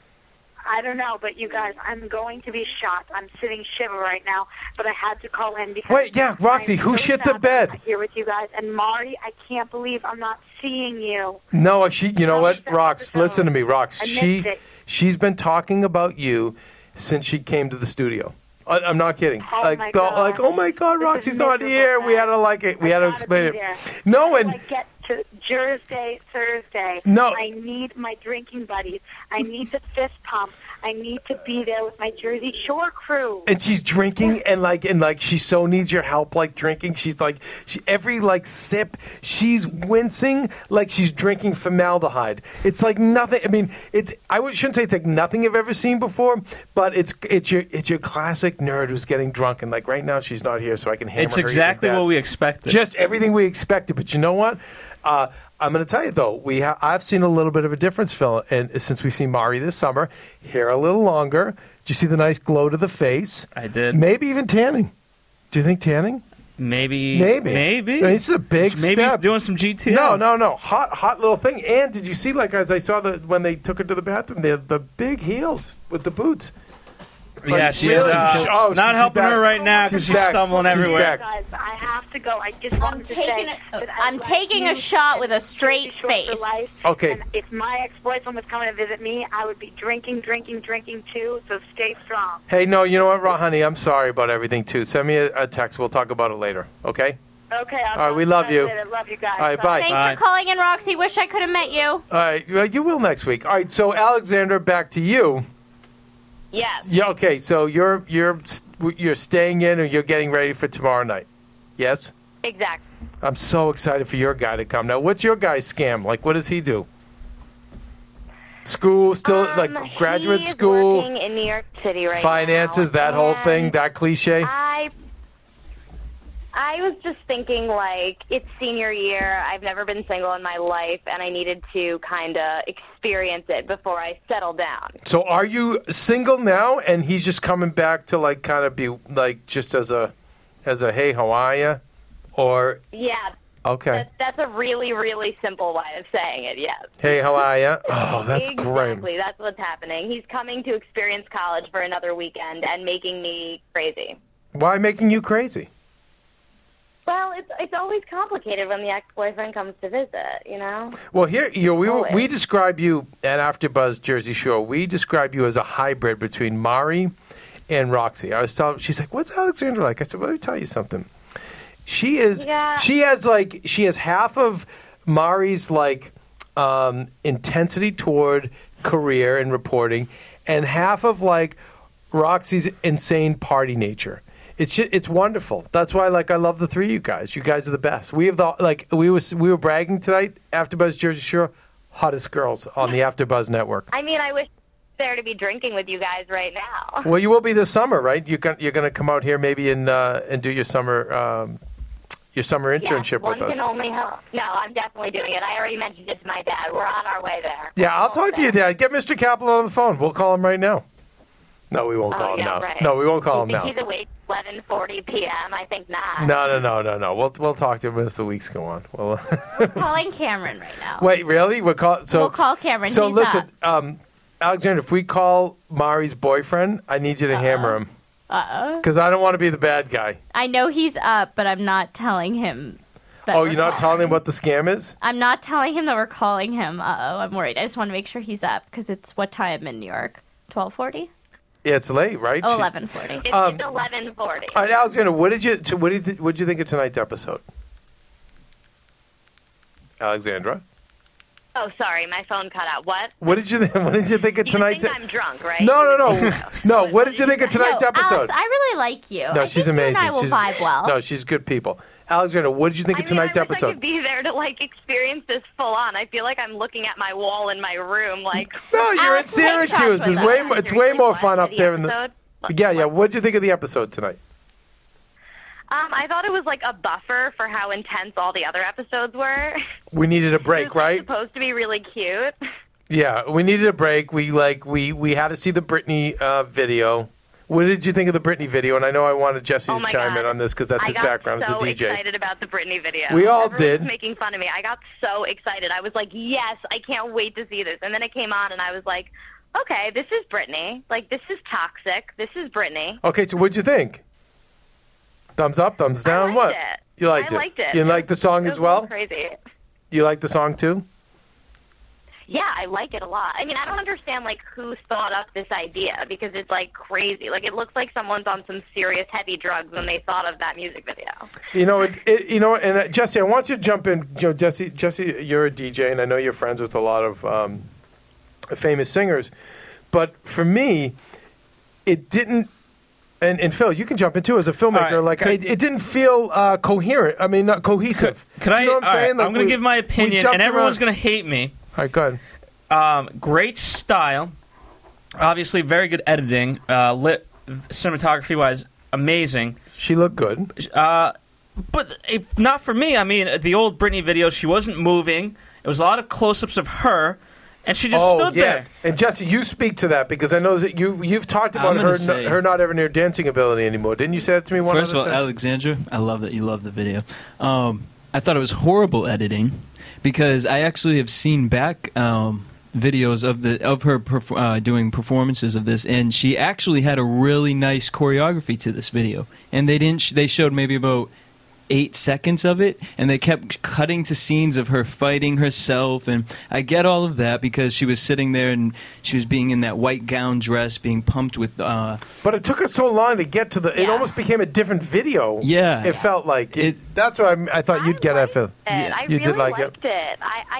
I don't know, but you guys, I'm going to be shocked. I'm sitting shiver right now, but I had to call in because... Roxy, who shit the bed? I'm here with you guys. And Mari, I can't believe I'm not seeing you. No, you know what, Rox, listen to me, Rox. She's been talking about you since she came to the studio. I'm not kidding. Oh my God, Roxy's not here. We had to we had to explain it. No, and... I get to Thursday. No. I need my drinking buddies. I need the fist pump. I need to be there with my Jersey Shore crew. And she's drinking and she so needs your help drinking. She's every sip, she's wincing like she's drinking formaldehyde. It's nothing. I mean, shouldn't say it's nothing I've ever seen before, but it's your classic nerd who's getting drunk and right now she's not here, so I can hammer her. It's exactly what we expected. Just everything we expected. But you know what? I'm going to tell you though, I've seen a little bit of a difference, Phil, and since we've seen Mari this summer, hair a little longer. Did you see the nice glow to the face? I did. Maybe even tanning. Do you think tanning? Maybe. This is a big step. Maybe he's doing some GTO. No. Hot little thing. And did you see, as I saw when they took her to the bathroom, they have the big heels with the boots. Yeah, she is not helping her right now because she's stumbling everywhere. Guys, I have to go. I just wanted to say I'm taking a shot with a straight face. Okay. And if my ex-boyfriend was coming to visit me, I would be drinking too, so stay strong. Hey, no, you know what, honey? I'm sorry about everything, too. Send me a text. We'll talk about it later, okay? Okay. All right, we love you. I love you guys. All right, bye. Thanks for calling in, Roxy. Wish I could have met you. All right, well, you will next week. All right, so Alexandra, back to you. Yes. Yeah. Okay. So you're staying in, or you're getting ready for tomorrow night. Yes. Exactly. I'm so excited for your guy to come. Now, what's your guy's scam? What does he do? School, still graduate school. He's working in New York City right finances, now. That whole thing, that cliche. I was just thinking, it's senior year. I've never been single in my life, and I needed to kind of experience it before I settle down. So are you single now, and he's just coming back to, kind of be, just as a hey, how are you? Or... Yeah. Okay. That's a really, really simple way of saying it, yes. Hey, how are you? Oh, that's great. Exactly. That's what's happening. He's coming to experience college for another weekend and making me crazy. Why making you crazy? Well, it's always complicated when the ex-boyfriend comes to visit, you know? Well, here, we describe you at AfterBuzz Jersey Shore. We describe you as a hybrid between Mari and Roxy. I was telling, she's like, "What's Alexandra like?" I said, "Well, let me tell you something. She is. Yeah. She has half of Mari's intensity toward career and reporting, and half of Roxy's insane party nature." It's wonderful. That's why I love the three of you guys. You guys are the best. We have we were bragging tonight. AfterBuzz Jersey Shore, hottest girls on the AfterBuzz network. I mean, I wish there to be drinking with you guys right now. Well, you will be this summer, right? You're going to come out here maybe and do your summer internship with us. One can only hope. No, I'm definitely doing it. I already mentioned it to my dad. We're on our way there. Yeah, I'll talk to your dad. Get Mr. Kaplan on the phone. We'll call him right now. No, we won't call him now. Right. No, we won't call him You now. think he's awake 11:40 p.m.? I think not. No. We'll talk to him as the weeks go on. Well, We're calling Cameron right now. wait, really? We'll call Cameron. So He's listen, up. Alexander, if we call Mari's boyfriend, I need you to hammer him. Because I don't want to be the bad guy. I know he's up, but I'm not telling him. Oh, you're not telling him what the scam is? I'm not telling him that we're calling him. I'm worried. I just want to make sure he's up because it's what time in New York? 12:40? Yeah, it's late, right? Oh, 11:40. It's 11:40. All right, Alexander, what did you think of tonight's episode? Alexandra? Oh, sorry, my phone cut out. What? What did you think of tonight's? You think I'm drunk, right? No. What did you think of tonight's episode? Alex, I really like you. No, I she's think amazing. You and I will vibe well. No, she's good people. Alexandra, what did you think of tonight's I wish I episode? could be there to experience this full on. I feel like I'm looking at my wall in my room, No, you're Alex, in take Syracuse. shots with It's way more fun up there in the. episode? Yeah. What did you think of the episode tonight? I thought it was like a buffer for how intense all the other episodes were. We needed a break, It was right? supposed to be really cute. Yeah, we needed a break. We had to see the Britney video. What did you think of the Britney video? And I know I wanted Jesse to chime in on this because that's his background as a DJ. I got so excited about the Britney video. We all Everyone did. was making fun of me. I got so excited. I was like, yes, I can't wait to see this. And then it came on, and I was like, okay, this is Britney. This is toxic. This is Britney. Okay, so what'd you think? Thumbs up, thumbs down, I liked what? it. You liked it? I liked it. You liked the song It as was a little well? crazy. You liked the song too? Yeah, I like it a lot. I mean, I don't understand who thought up this idea because it's crazy. It looks like someone's on some serious heavy drugs when they thought of that music video. And Jesse, I want you to jump in. Jesse, you're a DJ, and I know you're friends with a lot of famous singers. But for me, it didn't. And Phil, you can jump in too as a filmmaker. Right. It didn't feel coherent. I mean, not cohesive. Could I? You know what I'm saying? I'm going to give my opinion, and everyone's going to hate me. All right, go ahead. Great style. Obviously, very good editing. Cinematography-wise, amazing. She looked good. But if not for me, I mean, the old Britney video, she wasn't moving. It was a lot of close-ups of her. And she just stood there. And Jesse, you speak to that because I know that you've talked about her not having her dancing ability anymore. Didn't you say that to me one First of all, time? Alexandra, I love that you love the video. I thought it was horrible editing because I actually have seen back videos of her doing performances of this, and she actually had a really nice choreography to this video. And they showed maybe about 8 seconds of it, and they kept cutting to scenes of her fighting herself, and I get all of that because she was sitting there and she was being in that white gown dress, being pumped with But it took us so long to get to the. It almost became a different video. Yeah, it felt like it. That's what I thought you'd get at, Phil. I You really did like liked it.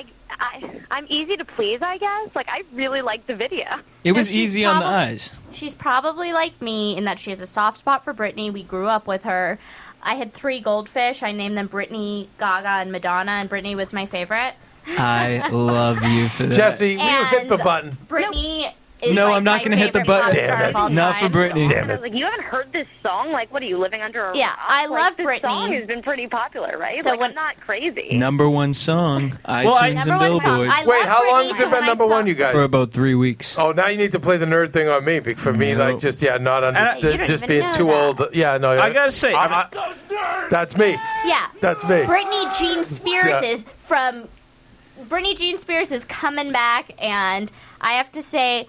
I'm easy to please, I guess. I really liked the video. It was easy on the eyes. She's probably like me in that she has a soft spot for Britney. We grew up with her. I had 3 goldfish. I named them Britney, Gaga, and Madonna, and Britney was my favorite. I love you for that. Jesse, you hit the button. Britney is No, like I'm not my going to hit the favorite button. pop star of all Not for time. Britney. Damn I was like, you haven't heard this song? What are you, living under a Yeah, rock? I love this Britney. song has been pretty popular, right? So I'm not crazy. #1 song, iTunes and Number 1 song. Billboard. I Wait, love how long Britney, has so it been when I number saw- one, you guys? For about 3 weeks. Oh, now you need to play the nerd thing on me. For me, No. not under, You don't just even being know too that. old. Yeah, no. I gotta say, that's me. Yeah. That's me. Britney Jean Spears Britney Jean Spears is coming back, and I have to say,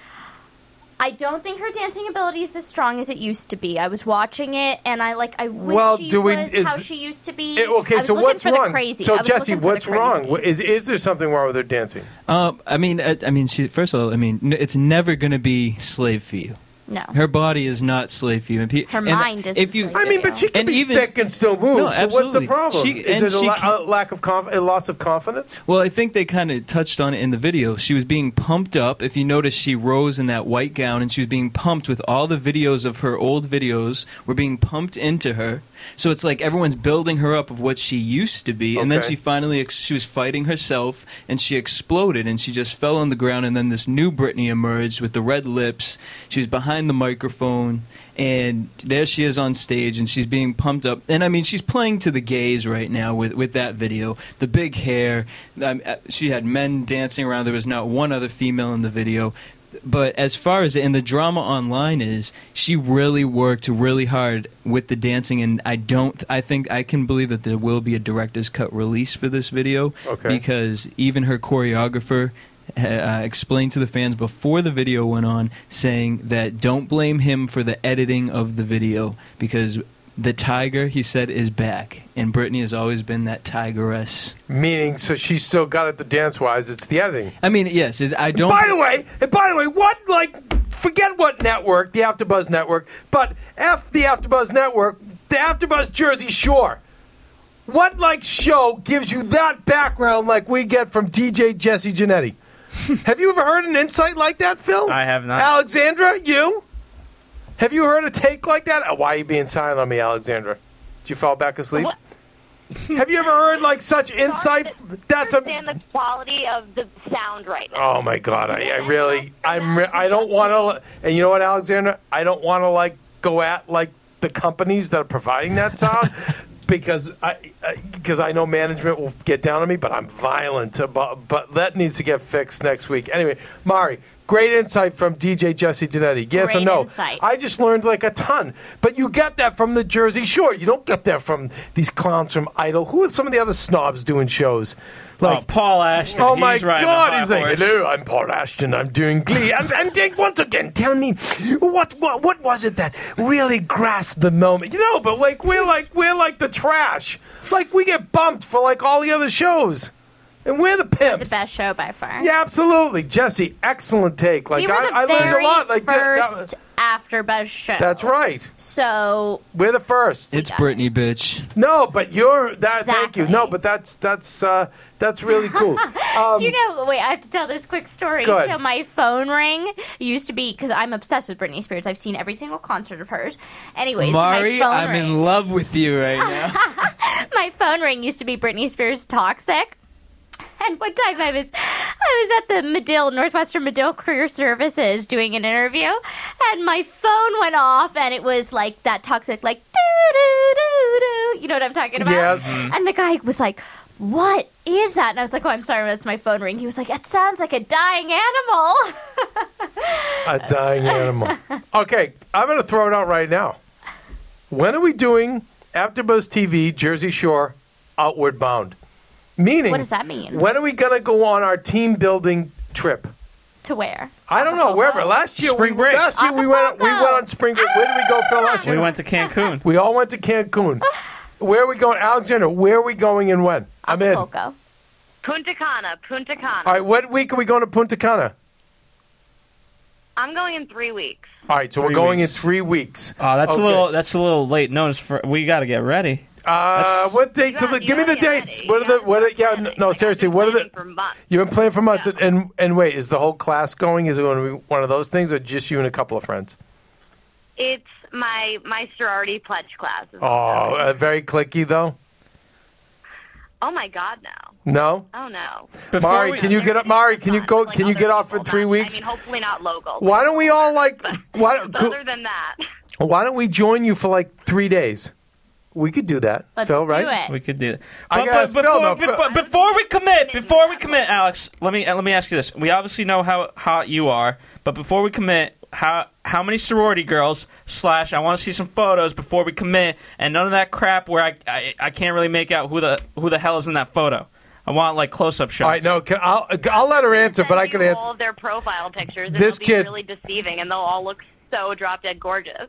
I don't think her dancing ability is as strong as it used to be. I was watching it, and I wish she was how she used to be. Okay, I was so looking what's for wrong? The crazy. So I was Jesse, looking for what's the crazy. wrong? Is there something wrong with her dancing? I mean, first of all, it's never going to be slave for you. No. Her body is not slave for you. Her mind is. If you, I mean, but she can And be even- thick and still move. No, so absolutely. what's the problem? Is it a lack of a loss of confidence? Well, I think they kind of touched on it in the video. She was being pumped up. If you notice, she rose in that white gown, and she was being pumped with all the videos of her old videos were being pumped into her. So it's like everyone's building her up of what she used to be, and then Okay. she finally she was fighting herself, and she exploded, and she just fell on the ground. And then this new Britney emerged with the red lips. She was behind the microphone, and there she is on stage, and she's being pumped up. And I mean, she's playing to the gays right now with that video. The big hair. She had men dancing around. There was not one other female in the video. But as far as and the drama online is, she really worked really hard with the dancing, and I think I can believe that there will be a director's cut release for this video, because even her choreographer explained to the fans before the video went on, saying that don't blame him for the editing of the video, because the tiger, he said, is back, and Britney has always been that tigress. Meaning, so she's still got it the dance-wise, it's the editing. I mean, yes, I don't... By the way, forget what network, the AfterBuzz Network, but F the AfterBuzz Network, the AfterBuzz Jersey Shore. What, show gives you that background like we get from DJ Jesse Janetti? Have you ever heard an insight like that, Phil? I have not. Alexandra, you? Have you heard a take like that? Oh, why are you being silent on me, Alexandra? Did you fall back asleep? What? Have you ever heard such insight? That's understand the quality of the sound right now. Oh my God! I don't want to. And you know what, Alexandra? I don't want to go at the companies that are providing that sound. Because I know management will get down on me, but I'm violent. But that needs to get fixed next week. Anyway, Mari, great insight from DJ Jesse Janetti. Yes great or no? Insight. I just learned a ton. But you get that from the Jersey Shore. You don't get that from these clowns from Idol. Who are some of the other snobs doing shows? Paul Ashton. Oh my he's riding God! a He's high like, horse. hello, I'm Paul Ashton. I'm doing Glee. and Dick, once again, tell me what was it that really grasped the moment? But we're like the trash. We get bumped for all the other shows, and we're the pimps. The best show by far. Yeah, absolutely, Jesse. Excellent take. We were the I learned a lot. first AfterBuzz show. That's right. So we're the first. It's Britney, bitch. No, but you're that. Exactly. Thank you. No, but that's really cool. Do you know? Wait, I have to tell this quick story. Go ahead. So my phone ring used to be, because I'm obsessed with Britney Spears. I've seen every single concert of hers. Anyways, Mari, my phone I'm ring, in love with you right now. my phone ring used to be Britney Spears Toxic. And one time I was at the Northwestern Medill Career Services doing an interview, and my phone went off, and it was that Toxic, doo doo doo doo. You know what I'm talking about? Yes. And the guy was like, "What is that?" And I was like, "Oh, I'm sorry, that's my phone ring." He was like, "It sounds like a dying animal." A dying animal. Okay, I'm going to throw it out right now. When are we doing AfterBuzz TV Jersey Shore Outward Bound? Meaning, What does that mean? When are we going to go on our team building trip? To where? I don't know. Wherever. Last year Spring break. we went on spring break. Where did we go, Phil? Last year We went to Cancun. We all went to Cancun. Where are we going, Alexander? Where are we going and when? I'm in. All Acapulco. Punta Cana. right. What week are we going to Punta Cana? I'm going in 3 weeks. All right. So we're 3 going weeks. in 3 weeks. Oh, that's Okay. a little late notice for. We got to get ready. What date? Give me the dates. Seriously. What are the? For months. You've been playing for months, Yeah. and wait, is the whole class going? Is it going to be one of those things, or just you and a couple of friends? It's my sorority pledge class. Oh, very cliquey though. Oh my God, no. No, Oh no. Mari, can you get up? Mari, can you go? Can you get off for 3 weeks? I mean, hopefully not local. Why don't we all But other than that, Why don't we join you for 3 days? We could do that, Let's Phil. do Right? it. We could do that. I gotta ask Phil, though. Before we commit, Alex, let me ask you this. We obviously know how hot you are, but before we commit, how many sorority girls / I want to see some photos before we commit, and none of that crap where I can't really make out who the hell is in that photo. I want close-up shots. All right, no, I'll let her answer, but I can answer. all of their profile pictures. And This they'll kid- be really deceiving, and they'll all look so drop-dead gorgeous.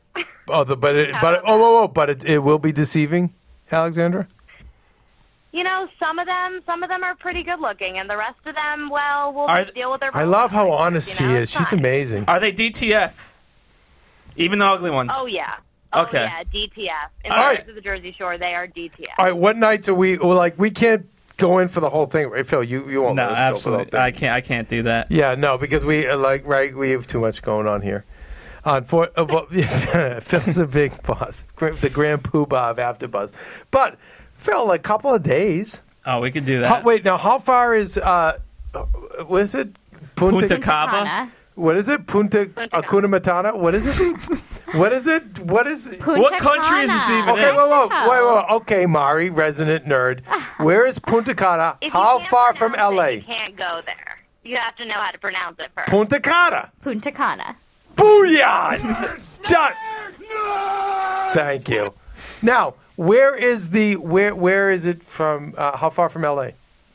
But it will be deceiving, Alexandra. Some of them are pretty good-looking, and the rest of them, well, we'll Are just deal with their. I love how profile honest pictures, she is. It's She's fine. amazing. Are they DTF? Even the ugly ones. Oh yeah. Okay. Oh yeah, DTF. In All the right. rest of the Jersey Shore, they are DTF. All right, what nights are we? We can't go in for the whole thing, right, Phil? You won't. No, let us go for the whole absolutely. thing. I can't do that. Yeah, no, because we we have too much going on here. Phil's the big boss, the grand poobah of AfterBuzz. But Phil, a couple of days. Oh, we could do that. Wait, now how far is? What is it? Punta Cana? Cana. What is it? Punta Cana. Hakuna Matata? What is it? What is it? What is it? Punta What country is this Cana. even Okay, in? wait. Okay, Mari, resident nerd. Where is Punta Cana? If you How can't far from pronounce it, LA? You can't go there. You have to know how to pronounce it first. Punta Cana. Punta Cana. Booyah! Done. Thank you. Now, where is it from? How far from LA?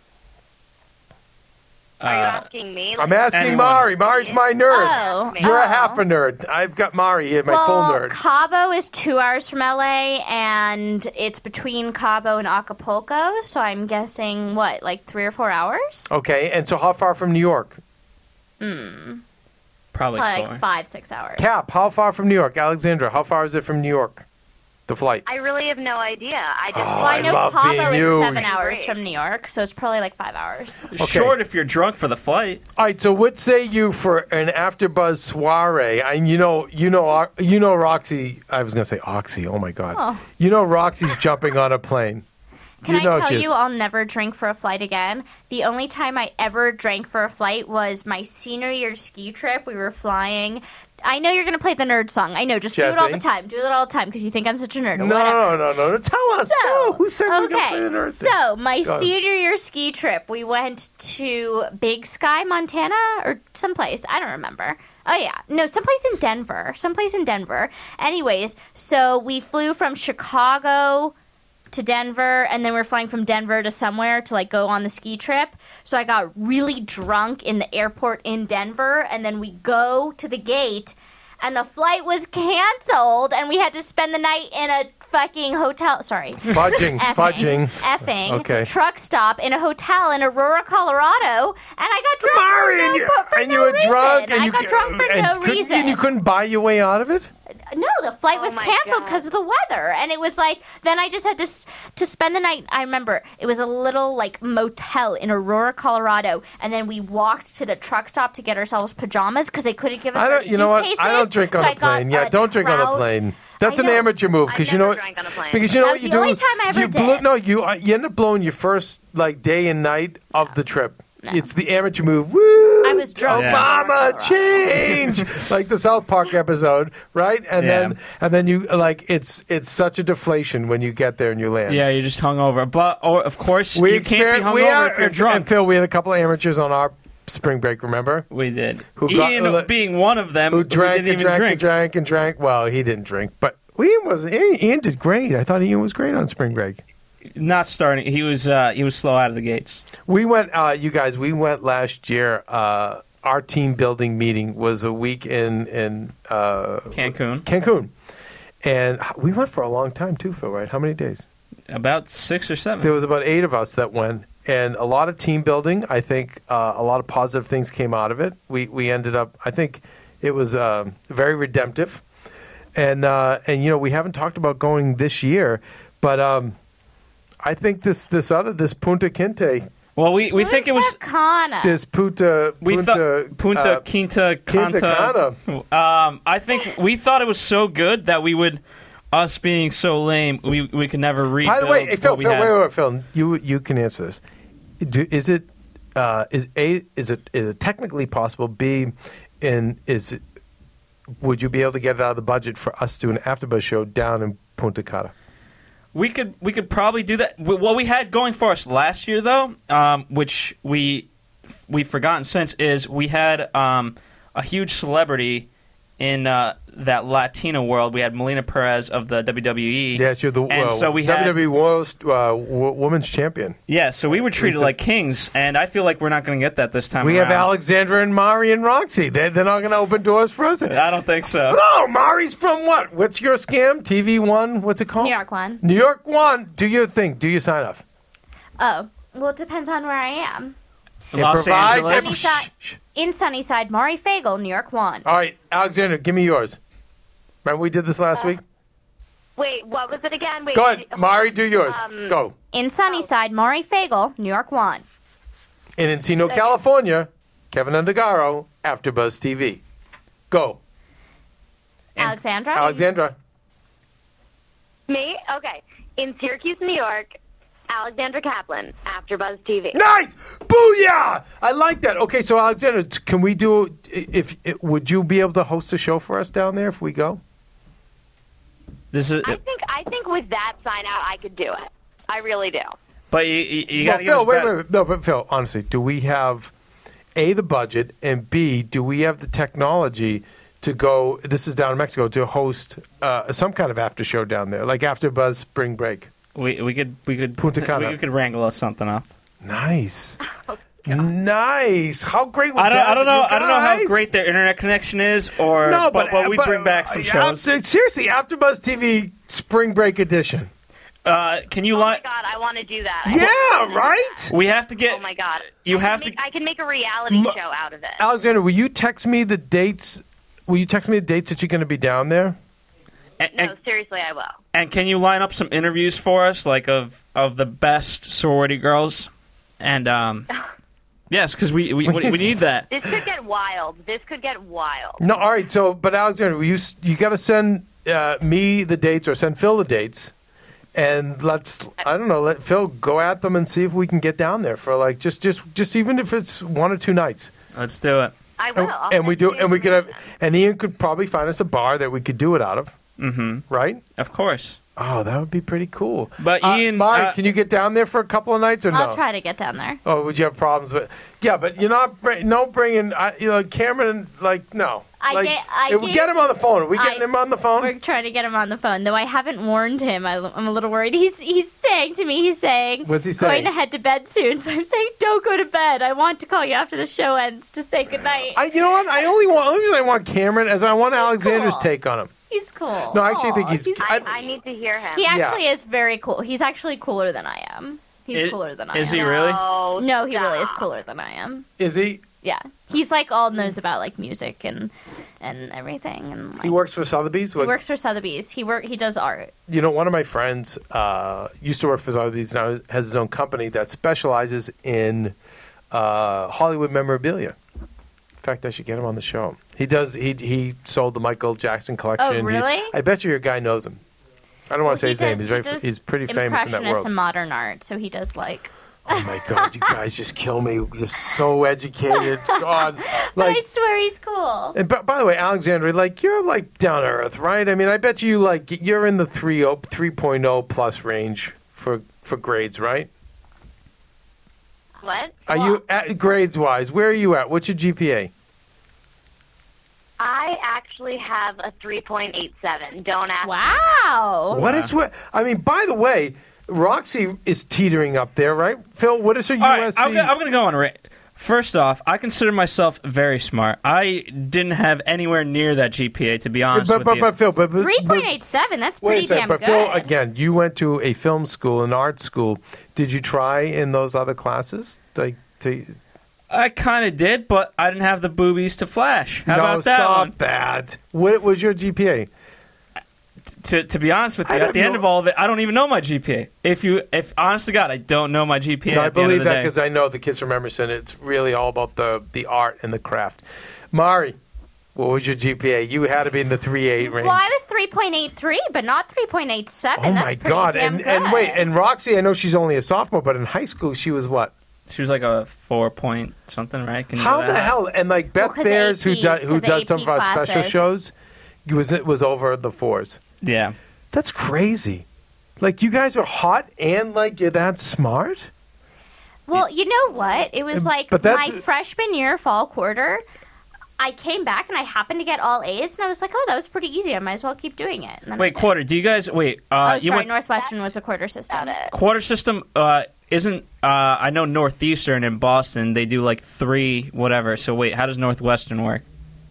Are you asking me? I'm asking anyone. Mari. Mari's my nerd. Oh. You're a half a nerd. I've got Mari here, my full nerd. Cabo is 2 hours from LA, and it's between Cabo and Acapulco, so I'm guessing, like 3 or 4 hours? Okay, and so how far from New York? Probably Like 4. 5-6 hours. Cap, how far from New York? Alexandra, how far is it from New York? The flight. I really have no idea. I just. Well, I know love Cabo being is you. 7 hours from New York, so it's probably like 5 hours. Short if you're drunk for the flight. All right, so what say you for an AfterBuzz soiree? And you know Roxy. I was going to say Oxy. Oh my God. Oh. You know Roxy's jumping on a plane. Can I tell she's- you I'll never drink for a flight again? The only time I ever drank for a flight was my senior year ski trip. We were flying. I know you're going to play the nerd song. I know. Just do it all the Jesse? time. Do it all the time because you think I'm such a nerd. Or No, whatever. no. Tell us. No, who said we're going to play the nerd thing? So, my Go on. senior year ski trip, we went to Big Sky, Montana, or someplace. I don't remember. Oh, yeah. No, someplace in Denver. Anyways, so we flew from Chicago to Denver, and then we're flying from Denver to somewhere to go on the ski trip. So I got really drunk in the airport in Denver, and then we go to the gate, and the flight was canceled, and we had to spend the night in a fucking hotel. Sorry. Fudging. Effing. Okay. Truck stop in a hotel in Aurora, Colorado, and I got drunk Mari, for and no you were reason. drunk. And I you got drunk for no reason. And you couldn't buy your way out of it? No, the flight was my canceled God. because of the weather, and it was then I just had to spend the night. I remember it was a little motel in Aurora, Colorado, and then we walked to the truck stop to get ourselves pajamas because they couldn't give us our You know what? suitcases. I don't drink on So a I got plane. Yeah, a don't drink on a trout. plane. That's I an know. amateur move because I've you know never what? drank on a plane. Because you know That what was you the do. only time I ever did. You end up blowing your first day and night of the trip. It's the amateur move. Woo! I was drunk. Obama change, like the South Park episode, right? And then you it's such a deflation when you get there and you land. Yeah, you're just hungover. But of course, you can't be hungover if you're drunk. And Phil, we had a couple of amateurs on our spring break. Remember? We did. Who Ian being one of them, who drank didn't and even drank drink. and drank. Well, he didn't drink, but Ian did great. I thought Ian was great on spring break. Not starting. He was slow out of the gates. We went, you guys. We went last year. Our team building meeting was a week in Cancun, and we went for a long time too, Phil. Right? How many days? About 6 or 7. There was about 8 of us that went, and a lot of team building. I think a lot of positive things came out of it. We ended up. I think it was very redemptive, and we haven't talked about going this year, but. I think this Punta Quinte. Well, we think it was Cana. This Punta Punta Quinta Canta. I think we thought it was so good that we would, us being so lame, we could never rebuild. By the way, hey, Phil, wait, Phil, you can answer this. Is it technically possible? B, would you be able to get it out of the budget for us to do an AfterBuzz show down in Punta Cana? We could probably do that. What we had going for us last year, though, which we've forgotten since, is we had a huge celebrity in that Latino world. We had Melina Perez of the WWE. Yeah, you're the so we had WWE Women's Champion. Yeah, so we were treated like kings, and I feel like we're not going to get that this time We around. have Alexandra and Mari and Roxy. They're not going to open doors for us? I don't think so. No, Mari's from what? What's your scam? TV One? What's it called? New York One. New York One. Do your thing. Do your sign off. Oh, well, it depends on where I am. Los Angeles. In Sunnyside, Maury Fagel, New York One. All right, Alexandra, give me yours. Remember we did this last week? Wait, what was it again? Wait, Go ahead, Mari, do yours. Go. In Sunnyside, Maury Fagel, New York One. In Encino, California, Kevin Undergaro, AfterBuzz TV. Go. Alexandra? Me? Okay. In Syracuse, New York, Alexandra Kaplan, AfterBuzz TV. Nice! Booyah! I like that. Okay, so Alexandra, can we do? Would you be able to host a show for us down there if we go? I think with that sign out, I could do it. I really do. But you got to give Phil, us wait. No, but Phil, honestly, do we have A, the budget, and B, do we have the technology to go, this is down in Mexico, to host some kind of after show down there, like AfterBuzz Spring Break? We could Punta Cana. we could wrangle us something up. Nice. Nice. How great would I that don't know. be, I don't know how guys? great their internet connection is, or No, but we bring back some shows. Seriously, AfterBuzz TV Spring Break Edition. Can you Oh my line? God, I want to do that. Yeah, right? We have to get. Oh my God. I can make a reality show out of it. Alexander, will you text me the dates? Will you text me the dates that you're going to be down there? No, seriously, I will. And can you line up some interviews for us, like of the best sorority girls? And yes, because we need that. This could get wild. No, all right. So, but Alexander, you got to send me the dates or send Phil the dates, and let Phil go at them and see if we can get down there for like just even if it's 1 or 2 nights. Let's do it. I will. And we could have, and Ian could probably find us a bar that we could do it out of. Mm-hmm. Right? Of course. Oh, that would be pretty cool. But Ian, Mari, can you get down there for a couple of nights or no? I'll try to get down there. Oh, would you have problems with? Yeah, but you're not bringing. Cameron. Like no. We get him on the phone. Are we getting him on the phone? We're trying to get him on the phone, though I haven't warned him. I'm a little worried. He's saying to me, what's he saying? Going to head to bed soon. So I'm saying, don't go to bed. I want to call you after the show ends to say goodnight. You know what? Only reason I want Cameron is I want Alexander's take on him. He's cool. No, I actually think he's. I need to hear him. He actually is very cool. He's actually cooler than I am. He's cooler than I am. Is he really? No, he really is cooler than I am. Is he? Yeah, he's like all knows about like music and everything. And like, he works for Sotheby's. He works for Sotheby's. He does art. You know, one of my friends used to work for Sotheby's. Now has his own company that specializes in Hollywood memorabilia. In fact, I should get him on the show. He does. He sold the Michael Jackson collection. Oh, really? I bet you your guy knows him. I don't want to say his name. He's pretty famous in that world. Impressionist and modern art, so he does like. Oh my God! You guys just kill me. You're so educated. God, but I swear he's cool. And by the way, Alexandra, like you're like down to earth, right? I mean, I bet you like you're in the 3.0 plus range for grades, right? What? Are you at grades wise? Where are you at? What's your GPA? I actually have a 3.87. Don't ask. Wow. What is what? I mean, by the way, Roxy is teetering up there, right? Phil, what is her USC? Right, I'm going to go on it. First off, I consider myself very smart. I didn't have anywhere near that GPA, to be honest with you. But Phil, 3.87, that's pretty damn good. But Phil, again, you went to a film school, an art school. Did you try in those other classes? I kind of did, but I didn't have the boobies to flash. How about that one? Stop that. What was your GPA? To be honest with you, at the end of all of it, I don't even know my GPA. If honest to God, I don't know my GPA. No, I believe that because I know the Kids from Emerson. It's really all about the art and the craft. Mari, what was your GPA? You had to be in the 3.8 range. Well, I was 3.83, but not 3.87. Oh my God! And wait, and Roxy, I know she's only a sophomore, but in high school she was what? She was like a 4 point something, right? How the hell? And like Beth Bears, who does some of our special shows, was over the 4s. Yeah. That's crazy. Like, you guys are hot and, like, you're that smart? Well, you know what? It was like my freshman year, fall quarter, I came back and I happened to get all A's, and I was like, oh, that was pretty easy. I might as well keep doing it. And then wait, quarter. Do you guys... Wait. Northwestern was a quarter system. Quarter system isn't... I know Northeastern in Boston, they do, like, 3 whatever. So, wait, how does Northwestern work?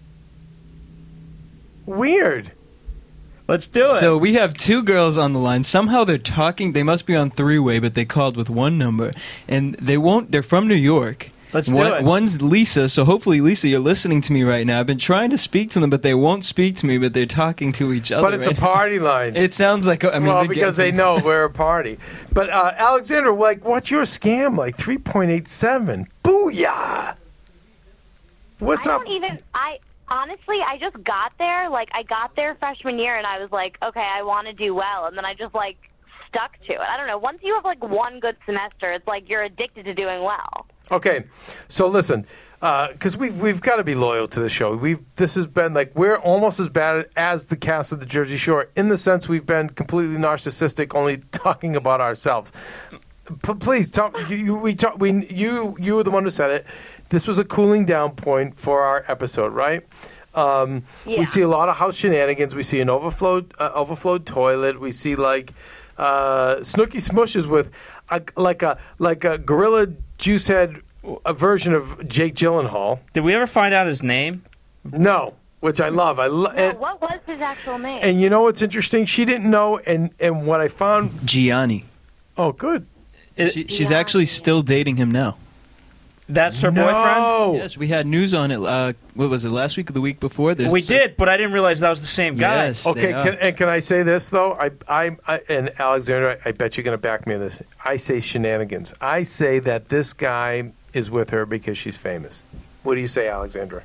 Weird. Let's do it. So we have 2 girls on the line. Somehow they're talking. They must be on 3-way, but they called with 1 number. And they won't. They're from New York. Let's do it. One's Lisa. So hopefully, Lisa, you're listening to me right now. I've been trying to speak to them, but they won't speak to me, but they're talking to each other. But it's a party line. It sounds like... because they know we're a party. But Alexander, like, what's your scam? Like 3.87. Booyah! What's up? Honestly, I just got there. Like, I got there freshman year, and I was like, okay, I want to do well. And then I just, like, stuck to it. I don't know. Once you have, like, 1 good semester, it's like you're addicted to doing well. Okay. So, listen, because we've got to be loyal to the show. This has been, like, we're almost as bad as the cast of the Jersey Shore in the sense we've been completely narcissistic, only talking about ourselves. Please, you were the one who said it. this was a cooling down point for our episode, right? We see a lot of house shenanigans. We see an overflowed toilet. We see like Snooki smushes with like a gorilla juice head, a version of Jake Gyllenhaal. Did we ever find out his name? No, which I love. What was his actual name? And you know what's interesting? She didn't know, and what I found... Gianni. Oh, good. She's actually still dating him now. That's her boyfriend? Yes, we had news on it. What was it, last week or the week before? We did, but I didn't realize that was the same guy. Yes, okay, can I say this, though? I and Alexander, I bet you're going to back me on this. I say shenanigans. I say that this guy is with her because she's famous. What do you say, Alexandra?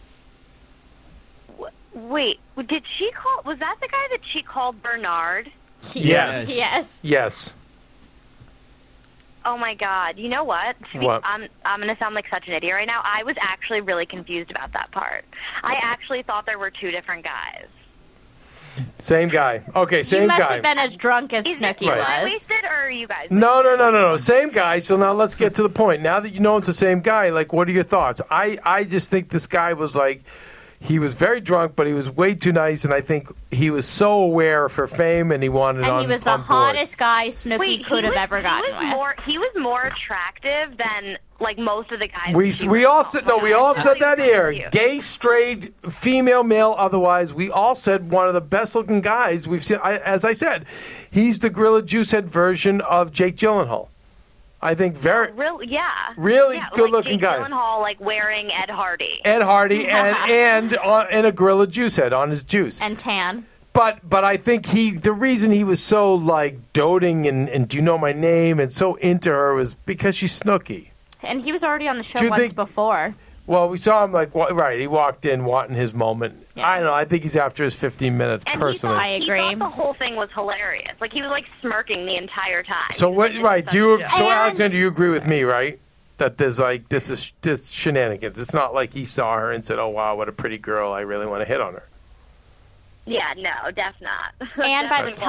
Wait, did she call... Was that the guy that she called Bernard? Yes. Yes. Oh my God! You know what? What? I'm going to sound like such an idiot right now. I was actually really confused about that part. I actually thought there were two different guys. Same guy. Okay, same guy. You must have been as drunk as Snooki Am was. I wasted, or are you guys? No. Same guy. So now let's get to the point. Now that you know it's the same guy, like, what are your thoughts? I just think this guy was like... He was very drunk, but he was way too nice, and I think he was so aware of her fame, and he wanted and on he was the hottest guy Snooki could have ever gotten with. He was more attractive than like most of the guys. We all said that here. Gay, straight, female, male, otherwise. We all said one of the best looking guys we've seen. As I said, he's the Gorilla Juicehead version of Jake Gyllenhaal. I think really good-looking guy. Jake Gyllenhaal, like wearing Ed Hardy. And a Gorilla Juicehead on his juice. And tan. But I think the reason he was so like doting and do you know my name and so into her was because she's Snooki. And he was already on the show once before. Well, we saw him he walked in wanting his moment. Yeah. I don't know. I think he's after his 15 minutes personally. I agree. He thought the whole thing was hilarious. Like he was like smirking the entire time. So what? Right? Alexander, you agree with me, right? That there's like this is shenanigans. It's not like he saw her and said, "Oh wow, what a pretty girl! I really want to hit on her." Yeah, no, definitely not. And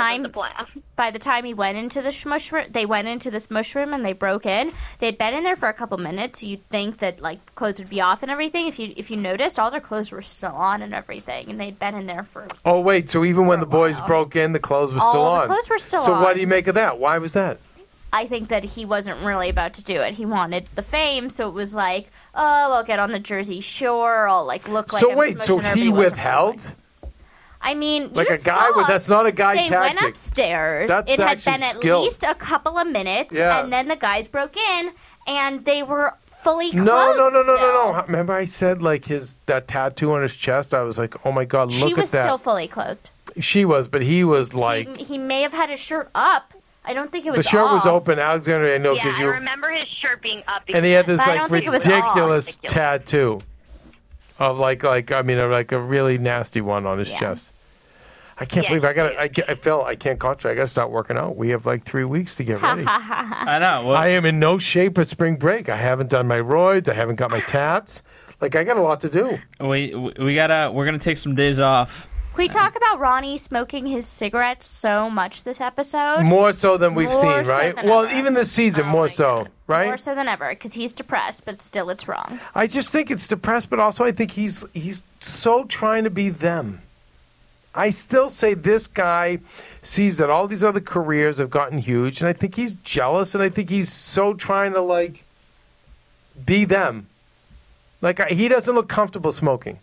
by the time he went into the smush room, they went into the smush room and they broke in. They'd been in there for a couple minutes. You'd think that like clothes would be off and everything. If you noticed, all their clothes were still on and everything, and they'd been in there for. Oh wait, so even when the boys broke in, the clothes were still on. All the clothes were still on. So what do you make of that? Why was that? I think that he wasn't really about to do it. He wanted the fame, so it was like, oh, I'll get on the Jersey Shore. I'll like look like. So wait, so he withheld. I mean, like a guy that's not a guy tactic. They went upstairs. It had been at least a couple of minutes, and then the guys broke in, and they were fully clothed. No. Remember, I said like that tattoo on his chest. I was like, oh my God, look at that. She was still fully clothed. She was, but he was like. He may have had his shirt up. I don't think it was. The shirt was open, Alexander. I know because I remember his shirt being up. And he had this like ridiculous tattoo of like a really nasty one on his chest. I can't believe I can't concentrate. I got to start working out. We have like 3 weeks to get ready. I know. Well, I am in no shape at spring break. I haven't done my roids. I haven't got my tats. Like I got a lot to do. We're gonna take some days off. Can we talk about Ronnie smoking his cigarettes so much this episode? More so than we've seen, right? Well, even this season, more so, right? More so than ever, because he's depressed, but still it's wrong. I just think it's depressed, but also I think he's so trying to be them. I still say this guy sees that all these other careers have gotten huge, and I think he's jealous, and I think he's so trying to, like, be them. Like, he doesn't look comfortable smoking.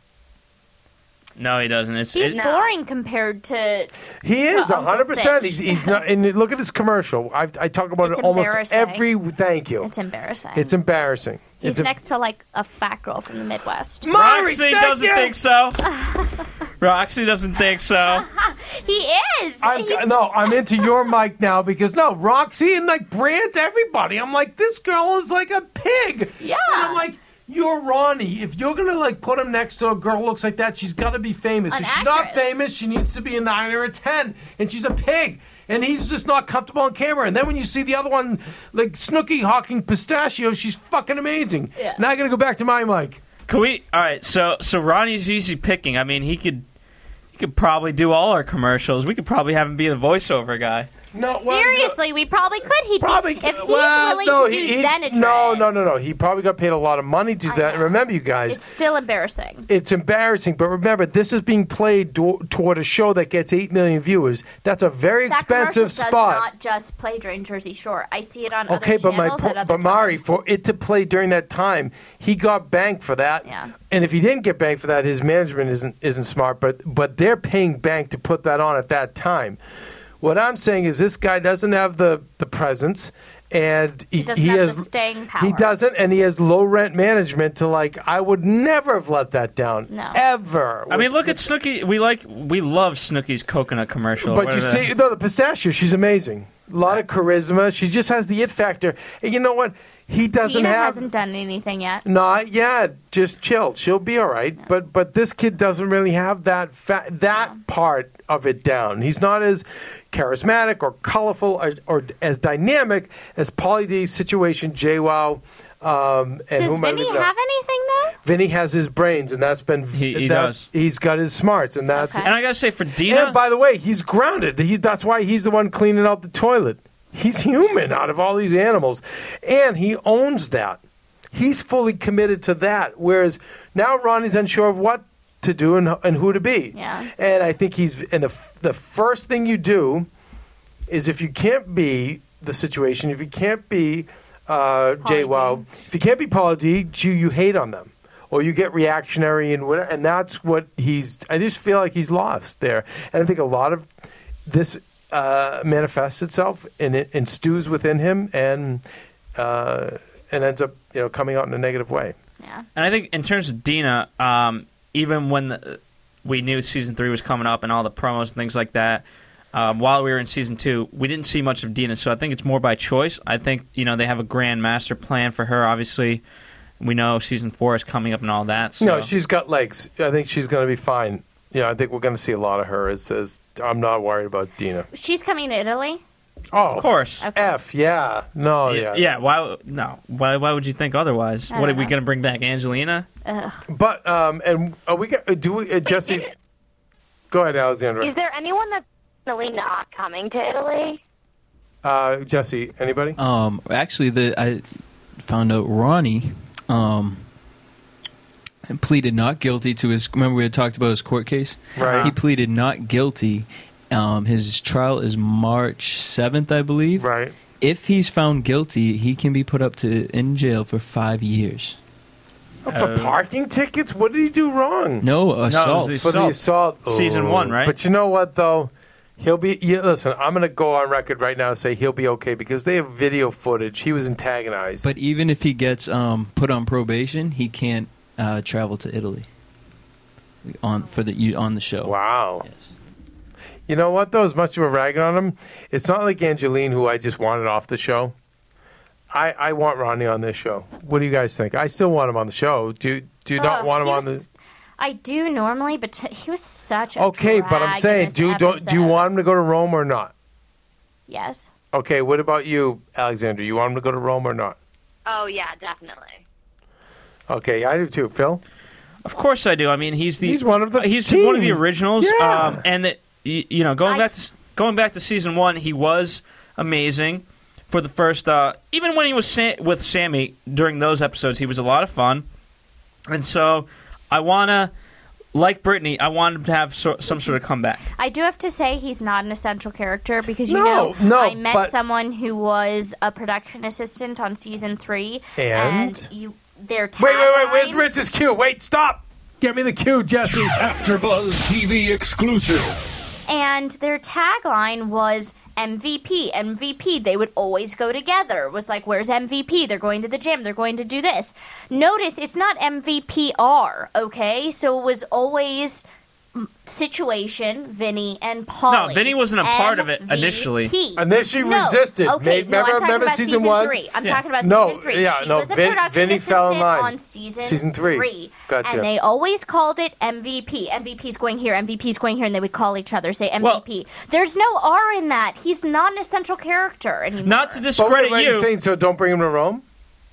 No, he doesn't. He's boring compared to. He is 100%. He's not. And look at his commercial. I talk about it almost every. Thank you. It's embarrassing. It's embarrassing. He's next to like a fat girl from the Midwest. Roxy doesn't think so. Roxy doesn't think so. He is. I'm into your mic now because Roxy and like Brant, everybody. I'm like, this girl is like a pig. Yeah. And I'm like. You're Ronnie. If you're gonna like put him next to a girl who looks like that, she's got to be famous. If she's not famous, she needs to be a 9 or a 10, and she's a pig. And he's just not comfortable on camera. And then when you see the other one, like Snooki hawking pistachios, she's fucking amazing. Yeah. Now I gotta go back to my mic. Can we? All right. So Ronnie's easy picking. I mean, he could could probably do all our commercials. We could probably have him be the voiceover guy. No, Seriously, we probably could. He'd Probably be, if he's willing to do Xenadrin. No. He probably got paid a lot of money to do that. And remember, you guys, It's still embarrassing. it's embarrassing. But remember, this is being played toward a show that gets 8 million viewers. That's a very That expensive commercial spot. does not just play during Jersey Shore. I see it on Okay, other but channels at other Mari, times. for it to play during that time, he got banked for that. Yeah. And if he didn't get banked for that, his management isn't smart. But they're paying bank to put that on at that time. What I'm saying is this guy doesn't have the presence, and he doesn't have has the staying power. He doesn't, and he has low rent management to I would never have let that down. No. Ever. I mean, look at Snooki. We love Snooki's coconut commercial. But What you are see, the pistachio, she's amazing. A lot of charisma. She just has the it factor. And you know what? He doesn't Dina have. hasn't done anything yet. Not yet. Just chill. She'll be all right. Yeah. But this kid doesn't really have that part of it down. He's not as charismatic or colorful or as dynamic as Pauly D's Situation, JWoww. And Does whom I Vinny leave out. have anything, though? Vinny has his brains, and that's been He does. He's got his smarts, and that's. Okay. And I gotta say, for Dina, And by the way, he's grounded. That's why he's the one cleaning out the toilet. He's human out of all these animals, and he owns that. He's fully committed to that. Whereas now Ronnie's unsure of what to do and who to be. Yeah. And I think the first thing you do is if you can't be the Situation, if you can't be JWoww, if you can't be Pauly D, you hate on them. Or you get reactionary and whatever, and that's what I just feel like he's lost there. And I think a lot of this manifests itself and stews within him and ends up coming out in a negative way. Yeah. and I think in terms of Dina, even when we knew season 3 was coming up and all the promos and things like that, while we were in season 2, we didn't see much of Dina. So I think it's more by choice. I think they have a grand master plan for her. Obviously, we know season 4 is coming up and all that. So. No, she's got legs. I think she's going to be fine. I think we're going to see a lot of her. As I'm not worried about Dina. She's coming to Italy? Oh, Of course. Okay. F, yeah. No, yeah. Yeah. Why? No. Why would you think otherwise? What are we going to bring back, Angelina? Ugh. But, and are we Jesse? Go ahead, Alexandra. Is there anyone that's really not coming to Italy? Jesse, anybody? Actually, I found out Ronnie pleaded not guilty to his. Remember we had talked about his court case. Right. He pleaded not guilty. His trial is March 7th, I believe. Right. If he's found guilty, he can be put in jail for 5 years. For parking tickets? What did he do wrong? No, it was assault. the For the assault. Season 1, right? But you know what, though? He'll be... listen, I'm going to go on record right now and say he'll be okay because they have video footage. He was antagonized. But even if he gets put on probation, he can't travel to Italy on the show. Wow. Yes. You know what, though? As much as we're ragging on him, it's not like Angeline, who I just wanted off the show. I want Ronnie on this show. What do you guys think? I still want him on the show. Do you not want him on the... I do normally, but he was such a Okay, but I'm saying, do you want him to go to Rome or not? Yes. Okay, what about you, Alexandra? You want him to go to Rome or not? Oh, yeah, definitely. Okay, I do too. Phil? Of course I do. I mean, he's one of the one of the originals. Yeah. And that going back to season 1, he was amazing for the first. Even when he was with Sammy during those episodes, he was a lot of fun. And so I wanna, like Brittany, I want him to have some sort of comeback. I do have to say he's not an essential character because I met someone who was a production assistant on season 3, and their tagline... Wait! Where's Rich's cue? Wait, stop! Get me the cue, Jesse. AfterBuzz TV exclusive. And their tagline was MVP, MVP. They would always go together. It was like, where's MVP? They're going to the gym. They're going to do this. Notice it's not MVPR, okay? So it was always Situation, Vinny, and Pauly. No, Vinny wasn't a part of it initially. Initially resisted. Okay, I'm talking about season 1? 3. I'm talking about season 3. She was a production Vinny fell in assistant line. on season 3. Gotcha. And they always called it MVP. MVP's going here, MVP's going here, and they would call each other, say MVP. There's no R in that. He's not an essential character anymore. Not to discredit you. Saying, so don't bring him to Rome?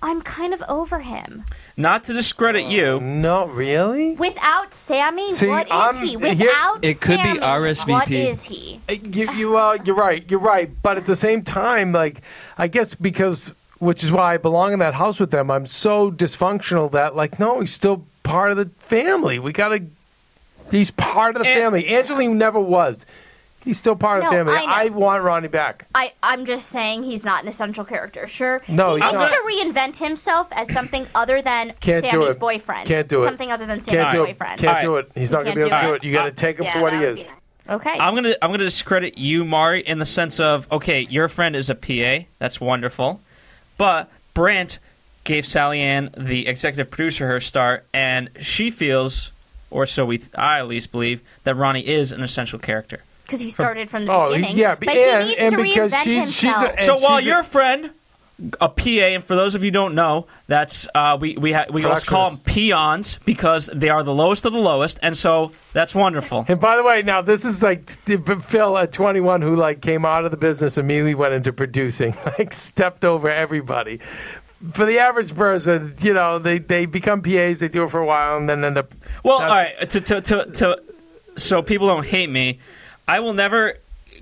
I'm kind of over him. Not to discredit you. No, really? Without Sammy, See, what is he? Without It could be Sammy, RSVP. what is he? You're right. But at the same time, like, I guess because, which is why I belong in that house with them, I'm so dysfunctional that, like, no, he's still part of the family. He's part of the family. Angeline never was. He's still part of the family. I want Ronnie back. I'm just saying he's not an essential character. Sure, No, he he's needs not. to reinvent himself as something other than Can't do Sammy's it. boyfriend. Can't do it. Something other than Sammy's Can't do it. boyfriend. Can't do it. He's not going to be able to do it. You got to take him for what he is. Okay. I'm gonna discredit you, Mari, in the sense of, okay, your friend is a PA. That's wonderful. But Brant gave Sally Ann, the executive producer, her start, and she feels, or so I at least believe, that Ronnie is an essential character. Because he started from the beginning. Yeah, but he needs to because reinvent himself. So while your friend, a PA, and for those of you who don't know, that's we also call them peons because they are the lowest of the lowest, and so that's wonderful. And by the way, now this is like Phil at 21 who like came out of the business, immediately went into producing, like stepped over everybody. For the average person, you know, they become PAs, they do it for a while, and then end up. Well, all right, so people don't hate me. I will never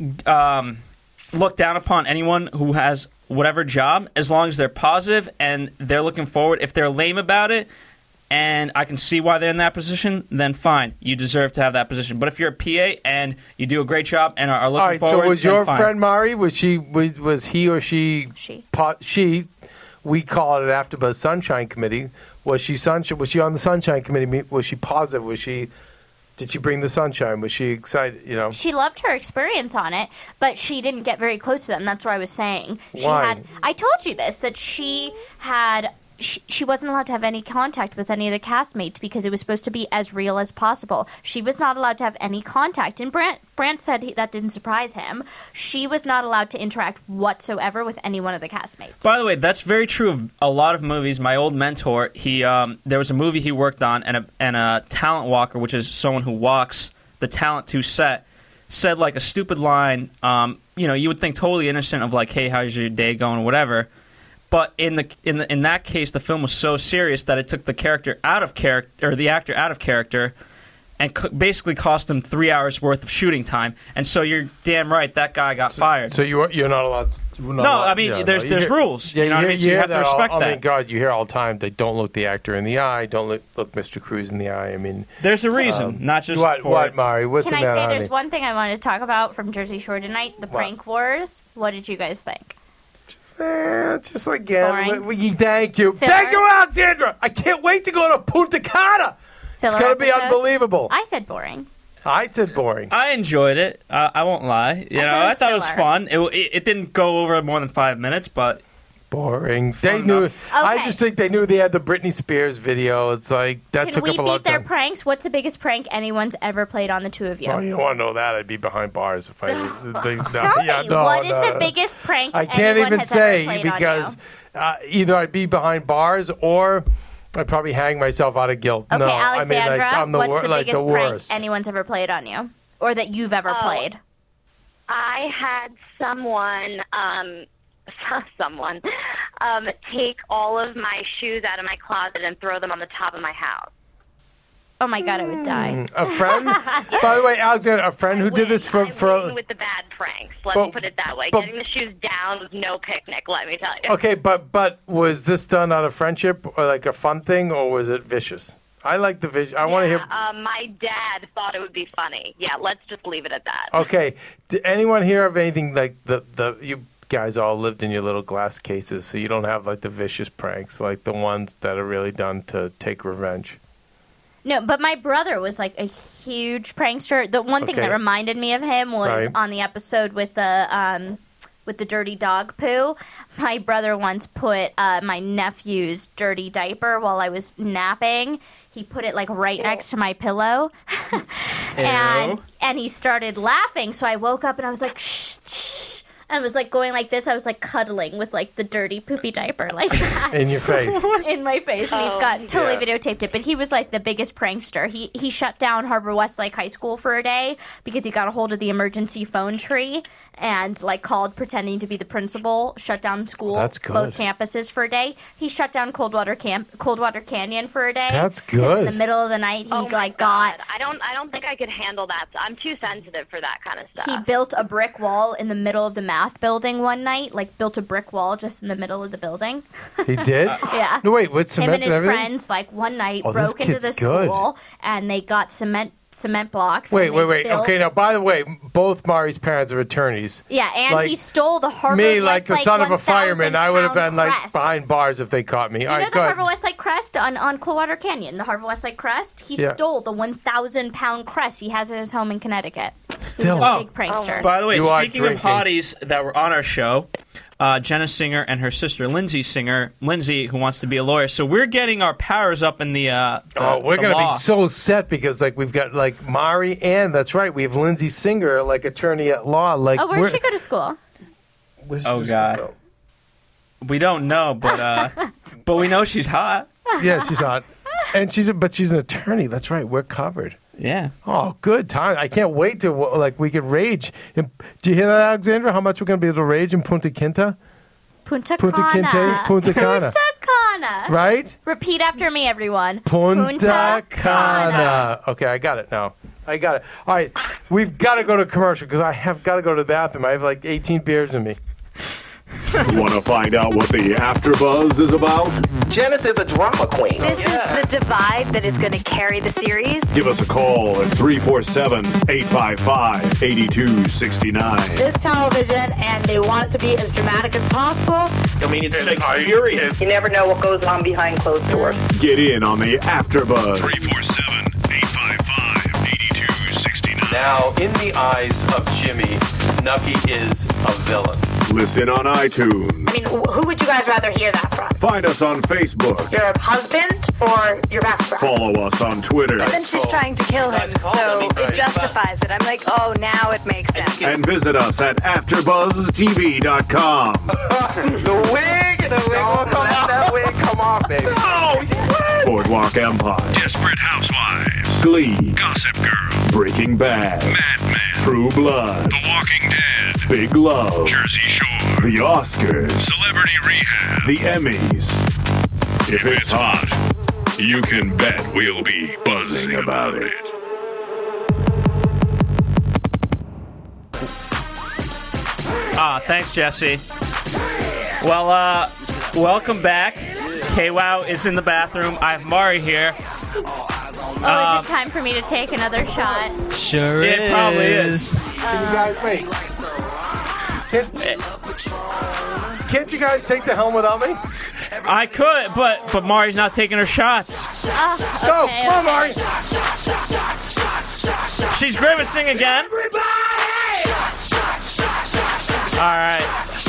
look down upon anyone who has whatever job as long as they're positive and they're looking forward. If they're lame about it and I can see why they're in that position, then fine. You deserve to have that position. But if you're a PA and you do a great job and are looking forward, so was then your fine. friend Mari, was he or she? She. We call it after the Sunshine Committee. Was she on the Sunshine Committee? Was she positive? Did she bring the sunshine? Was she excited? You know, she loved her experience on it, but she didn't get very close to them. That's what I was saying. Why? I told you this, that she had. She wasn't allowed to have any contact with any of the castmates because it was supposed to be as real as possible. She was not allowed to have any contact. And Brant said that didn't surprise him. She was not allowed to interact whatsoever with any one of the castmates. By the way, that's very true of a lot of movies. My old mentor, there was a movie he worked on, and a talent walker, which is someone who walks the talent to set, said like a stupid line. You would think totally innocent of like, "Hey, how's your day going?" or whatever. But in that case, the film was so serious that it took the character out of character, or the actor out of character, and basically cost him 3 hours worth of shooting time. And so you're damn right that guy got fired. So you're not allowed. There's rules. Yeah, you know what I mean? So you have to respect that. I mean, God, you hear all the time they don't look the actor in the eye. Don't look Mr. Cruz in the eye. I mean, there's a reason, not just what, Mari? What's Can the I matter, say there's honey? one thing I wanted to talk about from Jersey Shore tonight? The prank wars. What did you guys think? Just again, Boring. thank you. Filler. Thank you, Alexandra. I can't wait to go to Punta Cana. It's going to be episode? unbelievable. I said boring. I said boring. I enjoyed it. I won't lie. I thought it was fun. It didn't go over more than 5 minutes, but boring. They knew. I just think they knew they had the Britney Spears video. It's like that Can took we up a lot beat of their time. pranks? What's the biggest prank anyone's ever played on the two of you? Well, you don't want to know that. I'd be behind bars if I. Tell me, what is the biggest prank I can't anyone even has say ever played because on either I'd be behind bars or I'd probably hang myself out of guilt. you? Okay, No, Alexandra, I mean, what's the biggest prank worst. anyone's ever played on you? Or that you've ever played? I had someone take all of my shoes out of my closet and throw them on the top of my house. Oh my God, I would die. A friend? By the way, Alexandra, a friend who did this for with the bad pranks. Let's put it that way. Getting the shoes down was no picnic, let me tell you. Okay, but was this done out of friendship or like a fun thing, or was it vicious? I like the vicious. I want to hear. My dad thought it would be funny. Yeah, let's just leave it at that. Okay, did anyone hear of anything like the you guys all lived in your little glass cases, so you don't have like the vicious pranks, like the ones that are really done to take revenge? No, but my brother was like a huge prankster. The one thing Okay. that reminded me of him was Right. on the episode with the dirty dog poo. My brother once put my nephew's dirty diaper while I was napping. He put it like right next to my pillow, and he started laughing. So I woke up and I was like, shh, shh. and was like going like this. I was like cuddling with like the dirty poopy diaper like that. In your face. In my face. And we've got totally Yeah. videotaped it. But he was like the biggest prankster. He shut down Harbor Westlake High School for a day because he got a hold of the emergency phone tree and like called pretending to be the principal, shut down school, That's good. both campuses for a day. He shut down Coldwater Canyon for a day. That's 'cause good. in the middle of the night he got I don't think I could handle that. I'm too sensitive for that kind of stuff. he built a brick wall in the middle of the math building one night, like built a brick wall just in the middle of the building. He did? Yeah. No, wait, with cement Him and his everything? friends, like one night, Oh, this broke into the kid's good. school and they got cement blocks. Wait. and they built- Okay, now, by the way, both Mari's parents are attorneys. Yeah, and Like, he stole the Harvard Me, like the Westlake son of a fireman, I would have been 1,000-pound like crest. behind bars if they caught me. You All know right, the go ahead. Harvard Westlake crest on Coldwater Canyon? The Harvard Westlake crest? He Yeah. stole the 1,000-pound crest. He has it at his home in Connecticut. Still. He was a big prankster. By the way, You are speaking of drinking. hotties that were on our show, Jenna Singer and her sister Lindsay Singer, Lindsay, who wants to be a lawyer. So we're getting our powers up in the We're the gonna law. be so set because like we've got like Mari and that's right, we have Lindsay Singer, like attorney at law. Like Oh, where'd she go to school? Oh, God. We don't know, but but we know she's hot. Yeah, she's hot, and she's an attorney. That's right, we're covered. Yeah. Oh, good time! I can't wait to like we could rage. Do you hear that, Alexandra? How much we're gonna be able to rage in Punta Quinte? Punta Punta Cana. Quinte, Punta Cana. Punta Cana. Right? Repeat after me, everyone. Punta Cana. Okay, I got it now. I got it. All right, we've got to go to commercial because I have got to go to the bathroom. I have like 18 beers in me. Want to find out what the AfterBuzz is about? Janice is a drama queen. This is the divide that is going to carry the series. Give us a call at 347-855-8269. This television, and they want it to be as dramatic as possible. I mean, it's Shakespearean. You never know what goes on behind closed doors. Get in on the AfterBuzz. 347-855-8269. Now, in the eyes of Jimmy, Nucky is a villain. Listen on iTunes. I mean, who would you guys rather hear that from? Find us on Facebook. Your husband or your best friend? Follow us on Twitter. Then she's trying to kill him, so it justifies it. I'm like, oh, now it makes sense. And visit us at AfterBuzzTV.com. The wig will come off. That wig come off, baby. Boardwalk Empire. Desperate Housewives. Glee. Gossip Girl. Breaking Bad. Mad Men. True Blood. The Walking Dead. Big Love. Jersey Shore. The Oscars. Celebrity Rehab. The Emmys. If it's hot, you can bet we'll be buzzing about it. Thanks, Jesse. Well, welcome back. KWOW is in the bathroom. I have Mari here. Oh, is it time for me to take another shot? Sure It is. probably is. Can you guys wait? Can't you guys take the helm without me? I could, but Mari's not taking her shots. Go, come on, Mari. She's grimacing again. All right.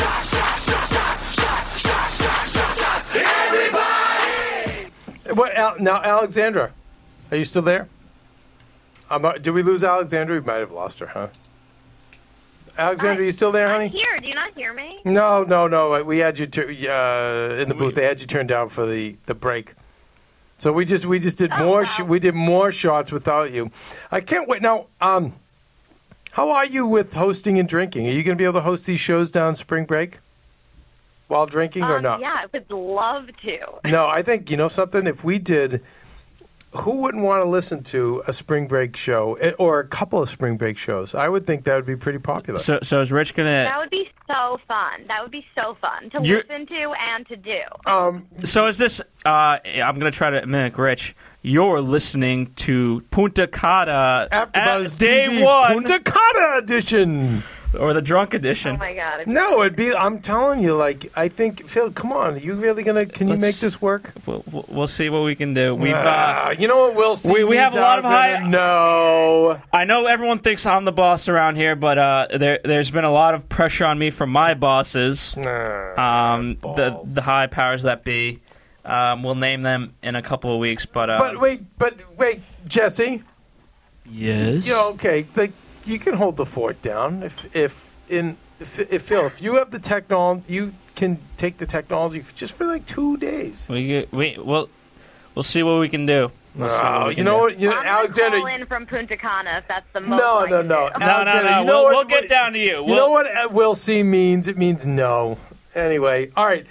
What now, Alexandra? Are you still there? Did we lose Alexandra? We might have lost her, huh? Alexandra, you still there, honey? I'm here. Do you not hear me? No. We had you in the booth. They had you turned down for the break. So we just did more. We did more shots without you. I can't wait now. How are you with hosting and drinking? Are you going to be able to host these shows down spring break while drinking or not? Yeah, I would love to. No, I think you know something. If we did, who wouldn't want to listen to a spring break show or a couple of spring break shows? I would think that would be pretty popular. So is Rich gonna? That would be so fun. That would be so fun to listen to and to do. So is this? I'm gonna try to mimic Rich. You're listening to Punta Cana AfterBuzz Day TV, One, Punta Cana edition, or the drunk edition. Oh my God! No, it'd be. I'm telling you, like I think Phil. Come on, are you really gonna? Can you make this work? We'll see what we can do. You know what we'll see. We have a lot of high. No, I know everyone thinks I'm the boss around here, but there's been a lot of pressure on me from my bosses. The high powers that be. We'll name them in a couple of weeks, but wait, Jesse. Yes. Yeah, okay. Like, you can hold the fort down if Phil, if you have the technology, you can take the technology just for like 2 days. We'll see what we can do. You know what, Alexander? Call in from Punta Cana if that's the most. No. We'll get down to you. You know what "we'll see" means? It means no. Anyway, all right.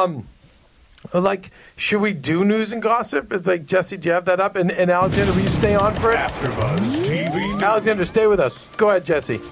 Should we do news and gossip? It's like, Jesse, do you have that up? And Alexander, will you stay on for it? AfterBuzz TV. Alexander, stay with us. Go ahead, Jesse.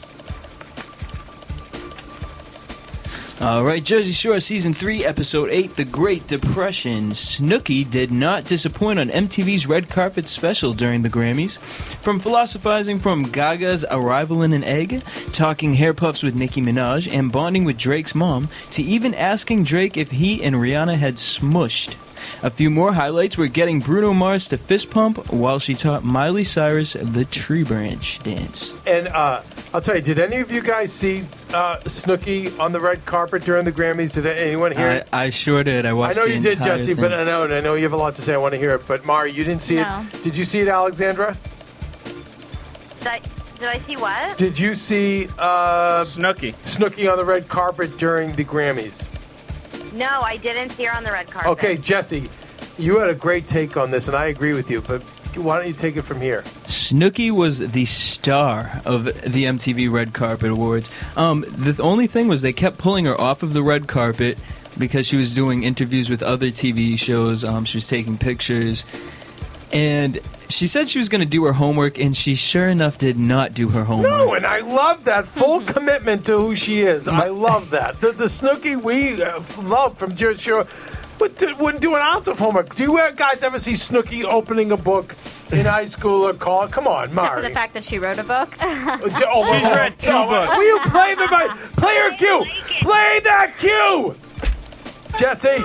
All right, Jersey Shore Season 3, Episode 8, The Great Depression. Snooki did not disappoint on MTV's Red Carpet special during the Grammys. From philosophizing from Gaga's arrival in an egg, talking hair puffs with Nicki Minaj, and bonding with Drake's mom, to even asking Drake if he and Rihanna had smushed. A few more highlights were getting Bruno Mars to fist pump while she taught Miley Cyrus the tree branch dance. And I'll tell you, did any of you guys see Snooki on the red carpet during the Grammys? Did anyone hear it? I sure did. I watched the entire thing. I know you did, Jesse, thing. but I know you have a lot to say. I want to hear it. But Mari, you didn't see it. Did you see it, Alexandra? Did I see what? Did you see Snooki on the red carpet during the Grammys? No, I didn't see her on the red carpet. Okay, Jesse, you had a great take on this, and I agree with you, but why don't you take it from here? Snooki was the star of the MTV Red Carpet Awards. The only thing was they kept pulling her off of the red carpet because she was doing interviews with other TV shows. She was taking pictures. And she said she was going to do her homework, and she sure enough did not do her homework. No, and I love that full commitment to who she is. I love that. The Snooki we love from Jersey Shore wouldn't do an ounce of homework. Do you guys ever see Snooki opening a book in high school or college? Come on, Mari. Except for the fact that she wrote a book. She's read 2 books. Will you play her cue? Play that cue! Jesse.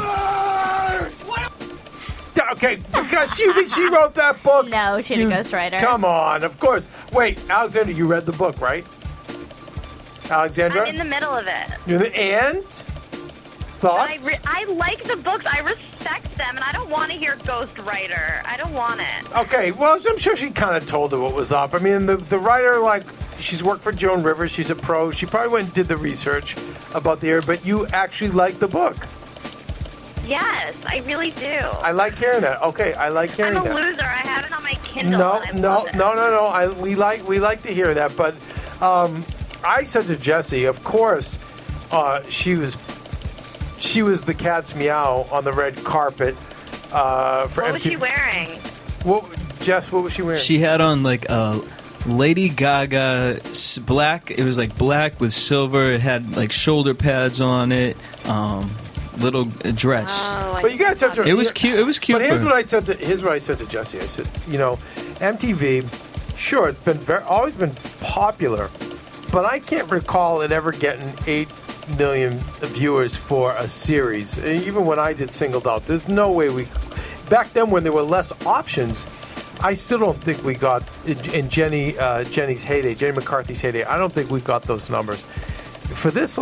Okay, because you think she wrote that book? No, she had a ghostwriter. Come on, of course. Wait, Alexander, you read the book, right? Alexandra? I'm in the middle of it. And? Thoughts? I like the books. I respect them, and I don't want to hear ghostwriter. I don't want it. Okay, well, I'm sure she kind of told her what was up. I mean, the writer, she's worked for Joan Rivers. She's a pro. She probably went and did the research about the area, but you actually like the book. Yes, I really do. I like hearing that. Okay, I like hearing that. I'm a loser. I have it on my Kindle. No. We like to hear that. But I said to Jesse, of course, she was the cat's meow on the red carpet for MTV. What was she wearing? Jess, what was she wearing? She had on Lady Gaga black. It was black with silver. It had shoulder pads on it. Little dress. But you guys have to. It was cute. It was cute. But here's what I said to Jesse. I said, MTV, sure, it's been always been popular, but I can't recall it ever getting 8 million viewers for a series. Even when I did Singled Out, there's no way we. Back then, when there were less options, I still don't think we got in Jenny's heyday, Jenny McCarthy's heyday. I don't think we got those numbers for this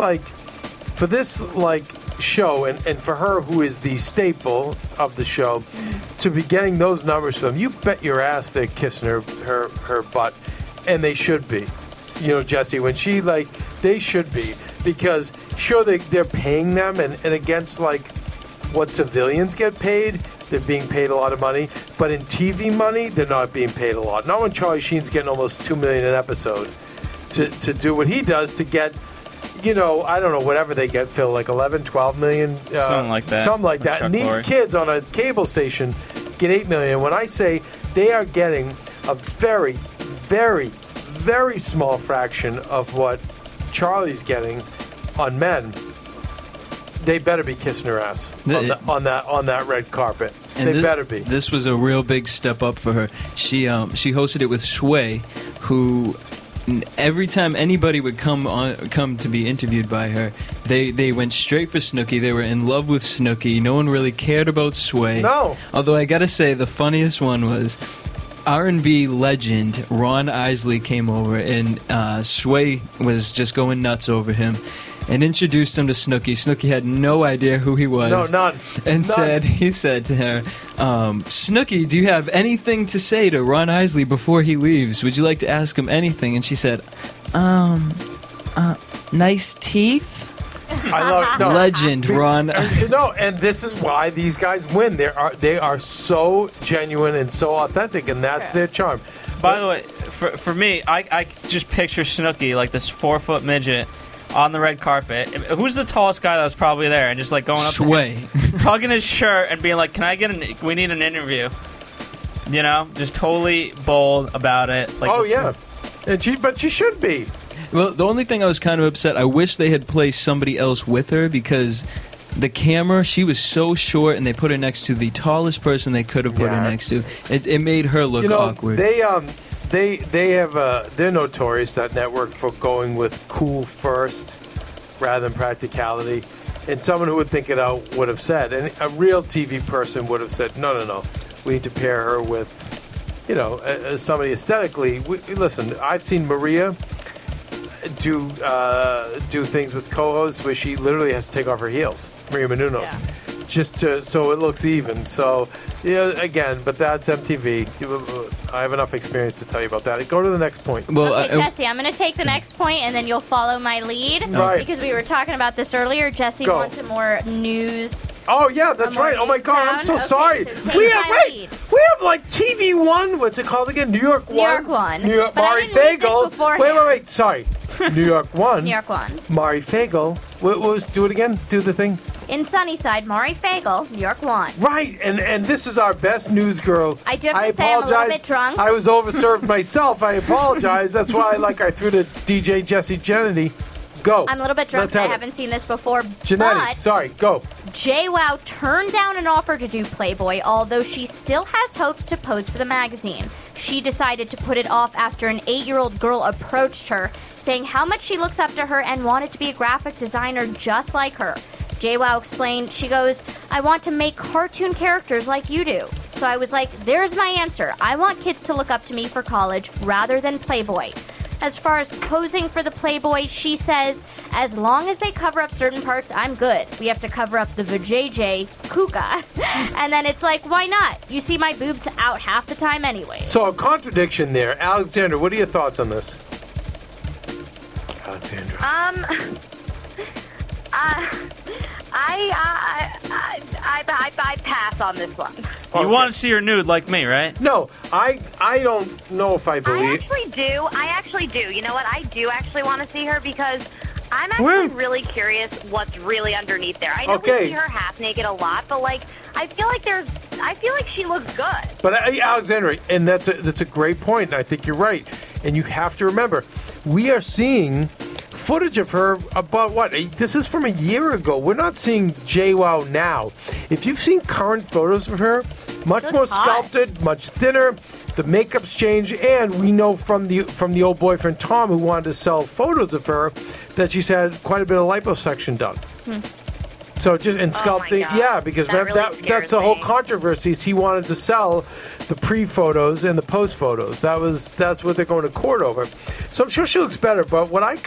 show, and for her, who is the staple of the show, to be getting those numbers from them, you bet your ass they're kissing her butt, and they should be. Jesse, when they should be, because sure they're paying them, and against what civilians get paid, they're being paid a lot of money, but in TV money, they're not being paid a lot. Not when Charlie Sheen's getting almost $2 million an episode to do what he does to get. I don't know, whatever they get, Phil, 11, 12 million? Something like that. Something like that. And these kids on a cable station get 8 million. When I say they are getting a very, very, very small fraction of what Charlie's getting on Men, they better be kissing her ass on that red carpet. They better be. This was a real big step up for her. She hosted it with Sway, who... Every time anybody would come to be interviewed by her, they went straight for Snooki. They were in love with Snooki. No one really cared about Sway. No. Although I gotta say, the funniest one was R&B legend Ron Isley came over, and Sway was just going nuts over him. and introduced him to Snooki. Snooki had no idea who he was. No, none. And he said to her, Snooki, do you have anything to say to Ron Isley before he leaves? Would you like to ask him anything? And she said, nice teeth? I love it. No. Legend, Ron. And this is why these guys win. They are so genuine and so authentic, and that's their charm. By the way, for me, I just picture Snooki like this 4-foot midget on the red carpet. Who's the tallest guy that was probably there? And just like going up to him, tugging his shirt and being like, "Can I get we need an interview?" You know, just totally bold about it. Like, oh yeah, but she should be. Well, the only thing I was kind of upset, I wish they had placed somebody else with her because the camera, she was so short, and they put her next to the tallest person they could have put her next to. It made her look awkward. They have they're notorious, that network, for going with cool first rather than practicality. And someone who would think it out would have said, and a real TV person would have said, no, we need to pair her with, somebody aesthetically. Listen, I've seen Maria do things with co-hosts where she literally has to take off her heels, Maria Menounos, just so it looks even. So, again, but that's MTV. I have enough experience to tell you about that. Go to the next point. Well, okay, Jesse, I'm going to take the next point, and then you'll follow my lead. Right. Because we were talking about this earlier. Jesse wants some more news. Oh, yeah, that's right. Oh, my God, I'm so sorry. So we have like TV One. What's it called again? New York One. New York One. New York. But Mari I didn't read this Fagel. beforehand. Wait. Sorry. New York One. New York One. Mari Fagel. What was? Do it again. Do the thing. In Sunnyside, Mari Fagel, New York One. Right, and this is our best news girl. I do have to say I'm a little bit drunk. I was overserved myself. I apologize. That's why I threw to DJ Jesse Genetti. Go. I'm a little bit drunk. I haven't seen this before. Genetti, sorry, go. JWoww turned down an offer to do Playboy, although she still has hopes to pose for the magazine. She decided to put it off after an 8-year-old girl approached her, saying how much she looks up to her and wanted to be a graphic designer just like her. JWoww explained, she goes, I want to make cartoon characters like you do. So I was like, there's my answer. I want kids to look up to me for college rather than Playboy. As far as posing for the Playboy, she says, as long as they cover up certain parts, I'm good. We have to cover up the vajayjay, kuka. And then it's like, why not? You see my boobs out half the time anyway. So a contradiction there. Alexandra, what are your thoughts on this? Alexandra. I pass on this one. You want to see her nude like me, right? No, I don't know if I believe. I actually do. You know what? I do actually want to see her because I'm actually really curious what's really underneath there. I know we see her half naked a lot, but I feel like she looks good. But Alexandra, and that's a great point, and I think you're right. And you have to remember, we are seeing footage of her about this is from a year ago. We're not seeing JWoww now. If you've seen current photos of her, much more sculpted, much thinner, the makeup's changed, and we know from the old boyfriend Tom, who wanted to sell photos of her, that she's had quite a bit of liposuction done. So just in sculpting, because that's the whole controversy. Is he wanted to sell the pre-photos and the post-photos. That's what they're going to court over. So I'm sure she looks better. But what I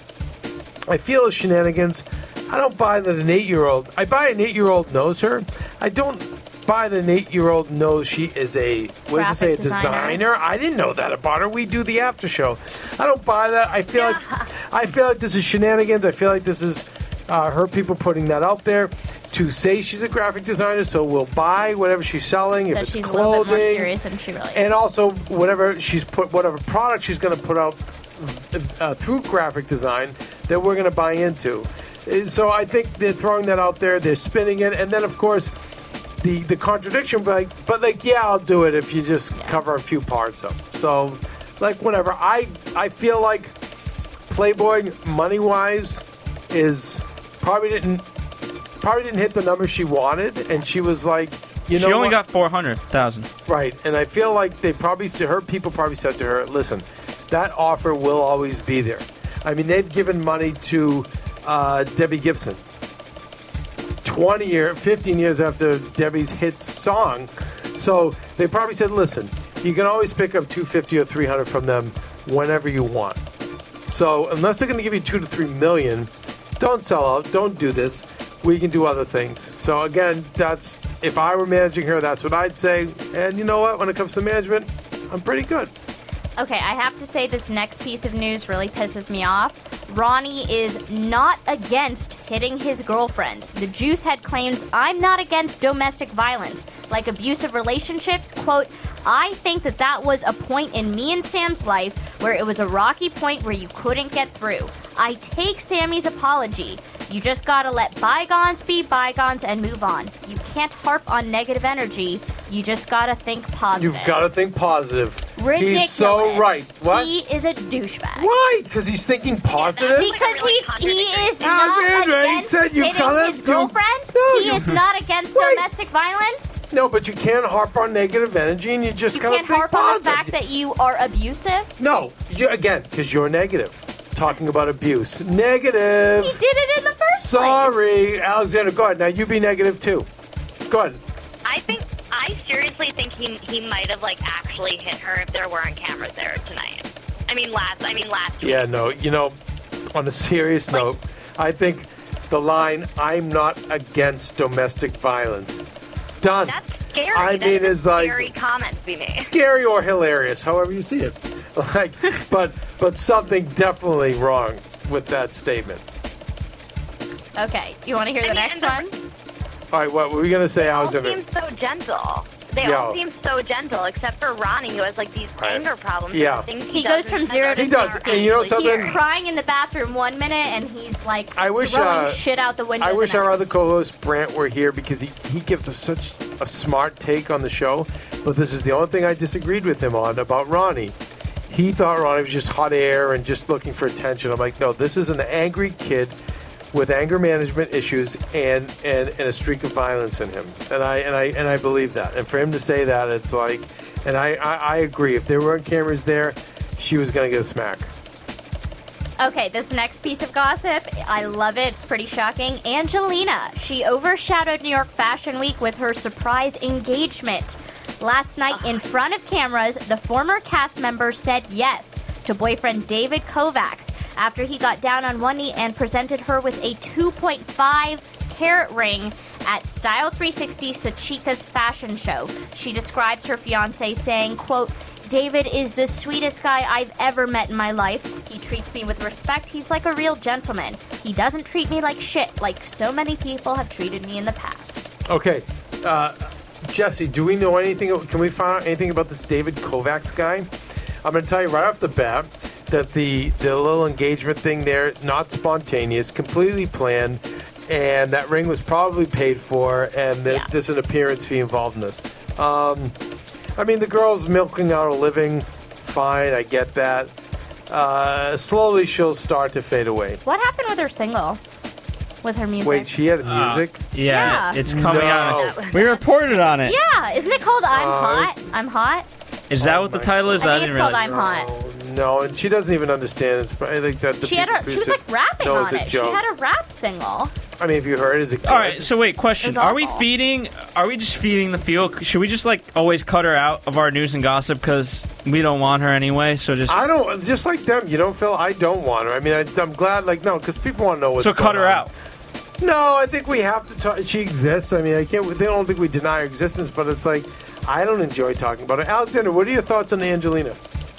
feel is shenanigans. I don't buy that an 8-year-old. I buy an 8-year-old knows her. I don't buy that an 8-year-old knows she is a designer. I didn't know that about her. We do the after show. I don't buy that. I feel like this is shenanigans. I feel like this is her people putting that out there to say she's a graphic designer, so we'll buy whatever she's selling. If it's she's clothing, a little bit more serious than she really is. And also whatever product she's going to put out through graphic design that we're going to buy into. So I think they're throwing that out there. They're spinning it, and then of course the contradiction, but I'll do it if you just cover a few parts up. So whatever. I feel like Playboy money wise is probably didn't hit the number she wanted, and she was like, she only got 400,000. Right, and I feel like her people probably said to her, listen, that offer will always be there. I mean, they've given money to Debbie Gibson 15 years after Debbie's hit song. So they probably said, listen, you can always pick up $250 or $300 from them whenever you want. So unless they're going to give you $2 to $3 million, don't sell out, don't do this. We can do other things. So again, that's if I were managing her, that's what I'd say. And you know what? When it comes to management, I'm pretty good. Okay, I have to say this next piece of news really pisses me off. Ronnie is not against hitting his girlfriend. The Juicehead claims, I'm not against domestic violence, like abusive relationships. Quote, I think that was a point in me and Sam's life where it was a rocky point where you couldn't get through. I take Sammy's apology. You just gotta let bygones be bygones and move on. You can't harp on negative energy. You just gotta think positive. You've gotta think positive. Ridiculous. He's so right. What? He is a douchebag. Why? Because he's thinking positive? Because he is not against hitting his girlfriend? He is not against domestic violence? No, but you can't harp on negative energy and you just gotta think harp positive. on the fact that you are abusive? No, again, because you're negative. Talking about abuse. Negative. He did it in the first Sorry. place. Alexander, go ahead. Now you be negative too. Go ahead. I seriously think he might have actually hit her if there weren't cameras there tonight. Last week. Yeah, no. You know, on a serious note, I think the line, I'm not against domestic violence. Done. That's scary. I mean, it's like scary comment to be made. Scary or hilarious, however you see it. But something definitely wrong with that statement. Okay, you want to hear the next one? All right, what were we going to say? They all seem so gentle. They all seem so gentle, except for Ronnie, who has these anger problems. Yeah. He goes from 0 to 60. And you know something? He's crying in the bathroom 1 minute, and he's throwing shit out the window. I wish the our next. other co-host Brant were here because he gives us such a smart take on the show. But this is the only thing I disagreed with him on about Ronnie. He thought Ronnie was just hot air and just looking for attention. I'm like, no, this is an angry kid with anger management issues and a streak of violence in him, and I believe that. And for him to say that, it's like, and I agree. If there weren't cameras there, she was gonna get a smack. Okay, this next piece of gossip, I love it. It's pretty shocking. Angelina, she overshadowed New York Fashion Week with her surprise engagement. Last night, in front of cameras, the former cast member said yes to boyfriend David Kovacs after he got down on one knee and presented her with a 2.5 carat ring at Style 360 Sachika's fashion show. She describes her fiancé saying, quote, David is the sweetest guy I've ever met in my life. He treats me with respect. He's like a real gentleman. He doesn't treat me like shit, like so many people have treated me in the past. Okay, Jesse, do we know anything? Can we find out anything about this David Kovacs guy? I'm going to tell you right off the bat that the little engagement thing there, not spontaneous, completely planned, and that ring was probably paid for, and there's an appearance fee involved in this. The girl's milking out a living. Fine, I get that. Slowly she'll start to fade away. What happened with her single? With her music? Wait, she had music? Yeah, it's coming out. We reported on it. Yeah, isn't it called I'm Hot? I'm Hot? Is that what the title is? I think it's called realize. I'm Hot. No, and she doesn't even understand. It's probably like that. She was like rapping no, on it's a it. joke. She had a rap single. I mean, if you heard, is it good? All right, so wait, question. It's Are we awful. just feeding the field? Should we just always cut her out of our news and gossip because we don't want her anyway? So I don't, just like them, you don't feel, I don't want her. I mean, I'm glad, no, because people want to know what's going on. So cut her out. No, I think we have to talk. She exists. I mean, they don't think we deny her existence, but it's like, I don't enjoy talking about her. Alexander, what are your thoughts on Angelina?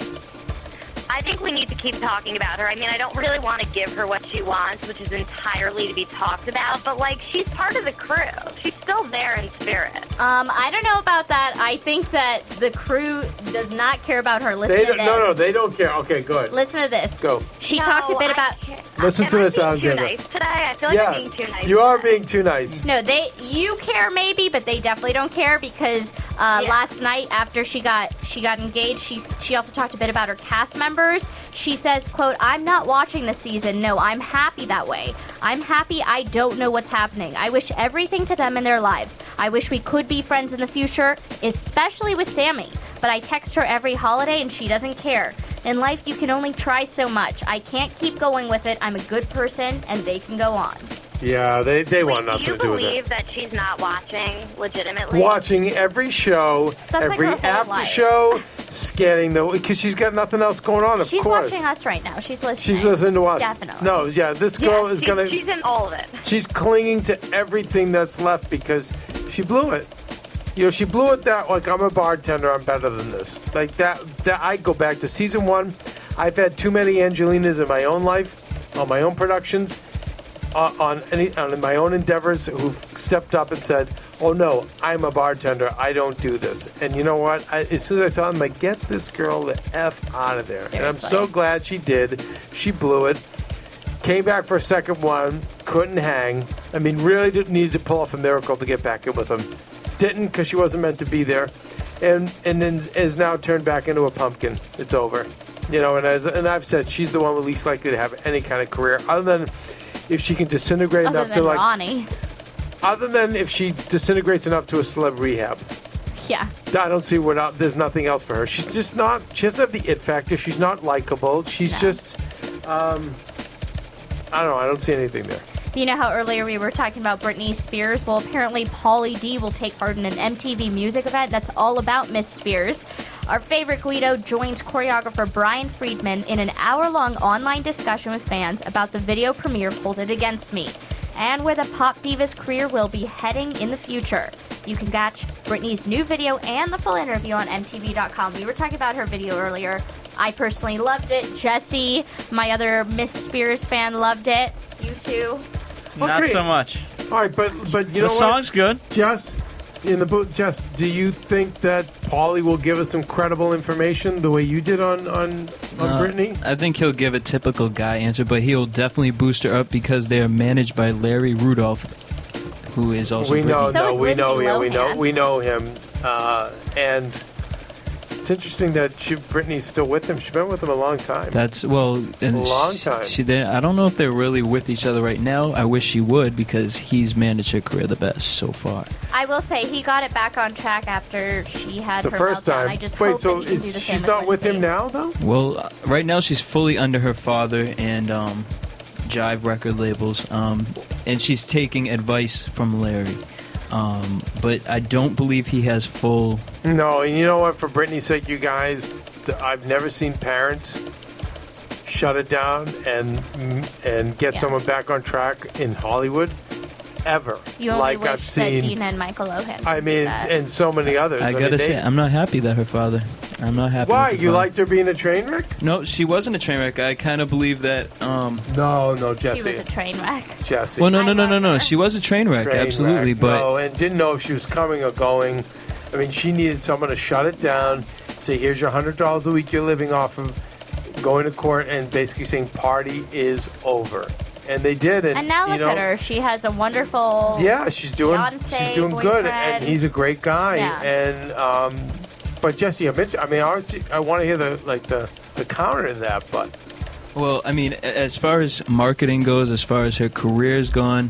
I think we need to keep talking about her. I mean, I don't really want to give her what she wants, which is entirely to be talked about, but, she's part of the crew. She's still there in spirit. I don't know about that. I think that the crew does not care about her. Listen to this. No, they don't care. Okay, good. Listen to this. Go. She talked a bit about... Listen to this, Alexander. Am I being too nice today? I feel like I'm being too nice. You are being too nice. No, you care maybe, but they definitely don't care because last night after she got engaged, she also talked a bit about her cast members. She says, quote, I'm not watching this season. No, I'm happy that way. I'm happy I don't know what's happening. I wish everything to them in their lives. I wish we could be friends in the future, especially with Sammy. But I text her every holiday and she doesn't care. In life, you can only try so much. I can't keep going with it. I'm a good person and they can go on. Yeah, they want nothing Do you to do with it. believe that she's not watching legitimately? Watching every show, That's like every her whole after life. show, scanning because she's got nothing else going on. Of She's course, watching us right now. She's listening. she's listening to us. Definitely. No, yeah, this girl is gonna. She's in all of it. She's clinging to everything that's left because she blew it. She blew it that, like, I'm a bartender, I'm better than this. Like, that I go back to season 1. I've had too many Angelinas in my own life, on my own productions, on my own endeavors, who've stepped up and said, oh, no, I'm a bartender, I don't do this. And you know what? As soon as I saw them, I'm like, get this girl the F out of there. Seriously. And I'm so glad she did. She blew it. Came back for a second one, couldn't hang. I mean, really needed to pull off a miracle to get back in with him. Didn't, because she wasn't meant to be there, and then is now turned back into a pumpkin. It's over, and I've said she's the one least likely to have any kind of career, other than if she can disintegrate Other enough than to Ronnie. Other than if she disintegrates enough to a celeb rehab. Yeah. I don't see there's nothing else for her. She's just not. She doesn't have the it factor. She's not likable. She's just. I don't know. I don't see anything there. You know how earlier we were talking about Britney Spears? Well, apparently Pauly D will take part in an MTV music event that's all about Miss Spears. Our favorite Guido joins choreographer Brian Friedman in an hour-long online discussion with fans about the video premiere Hold It Against Me and where the pop diva's career will be heading in the future. You can catch Britney's new video and the full interview on MTV.com. We were talking about her video earlier. I personally loved it. Jesse, my other Miss Spears fan, loved it. You too. Not so much. All right, but you know what? The song's good. Jess, in the book, Jess, do you think that Pauly will give us some credible information the way you did on Britney? I think he'll give a typical guy answer, but he'll definitely boost her up because they are managed by Larry Rudolph, who is also we know Britney's. we know him, and it's interesting that Britney's still with him. She's been with him a long time. And a long time. I don't know if they're really with each other right now. I wish she would because he's managed her career the best so far. I will say he got it back on track after she had The her first meltdown. time. I just Wait, hope so that he can do the same she's not with him now, though? Well, right now she's fully under her father and Jive record labels, and she's taking advice from Larry. But I don't believe he has full... No, and you know what? For Britney's sake, you guys, I've never seen parents shut it down and get someone back on track in Hollywood, ever. You only like wish I've seen, that Dina and Michael Lohan I mean, and so many others. I gotta say, I'm not happy that her father... I'm not happy Why? with her You father. liked her being a train wreck? No, she wasn't a train wreck. I kind of believe that... No, Jesse. She was a train wreck. Jesse. Well, no. She was a train wreck, absolutely. Wreck. But No, and didn't know if she was coming or going. I mean, she needed someone to shut it down, say, here's your $100 a week you're living off of, going to court and basically saying party is over. And they did. And now look at her. She has a wonderful she's doing fiancé, good, and boyfriend. he's a great guy. Yeah. And but Jesse, I want to hear the counter to that, but. Well, I mean, as far as marketing goes, as far as her career's gone,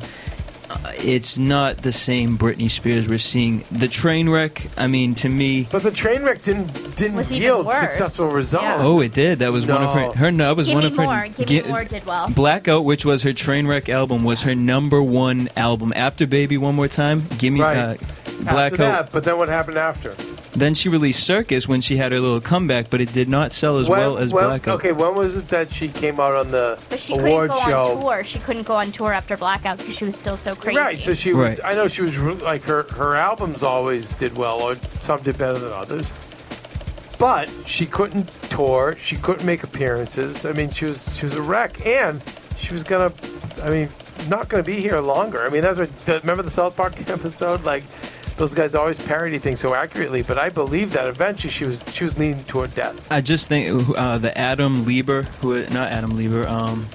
it's not the same Britney Spears we're seeing. The train wreck, I mean, to me... But the train wreck didn't yield successful results. Yeah. Oh, it did. That was one of her... that was Give one Me of her... More. Give Me More did well. Blackout, which was her train wreck album, was her #1 album. After Baby One More Time, Right. Blackout. After that, but then what happened after? Then she released Circus when she had her little comeback, but it did not sell as well as Blackout. Okay, when was it that she came out on the But she award couldn't go show? on tour. She couldn't go on tour after Blackout because she was still so crazy. Right, so she was. I know she was like her albums always did well, or some did better than others. But she couldn't tour. She couldn't make appearances. I mean, she was a wreck, and she was gonna. I mean, not gonna be here longer. I mean, that's what. Remember the South Park episode? Like, those guys always parody things so accurately. But I believe that eventually she was leaning toward death. I just think the Adam Lieber, not Adam Lieber.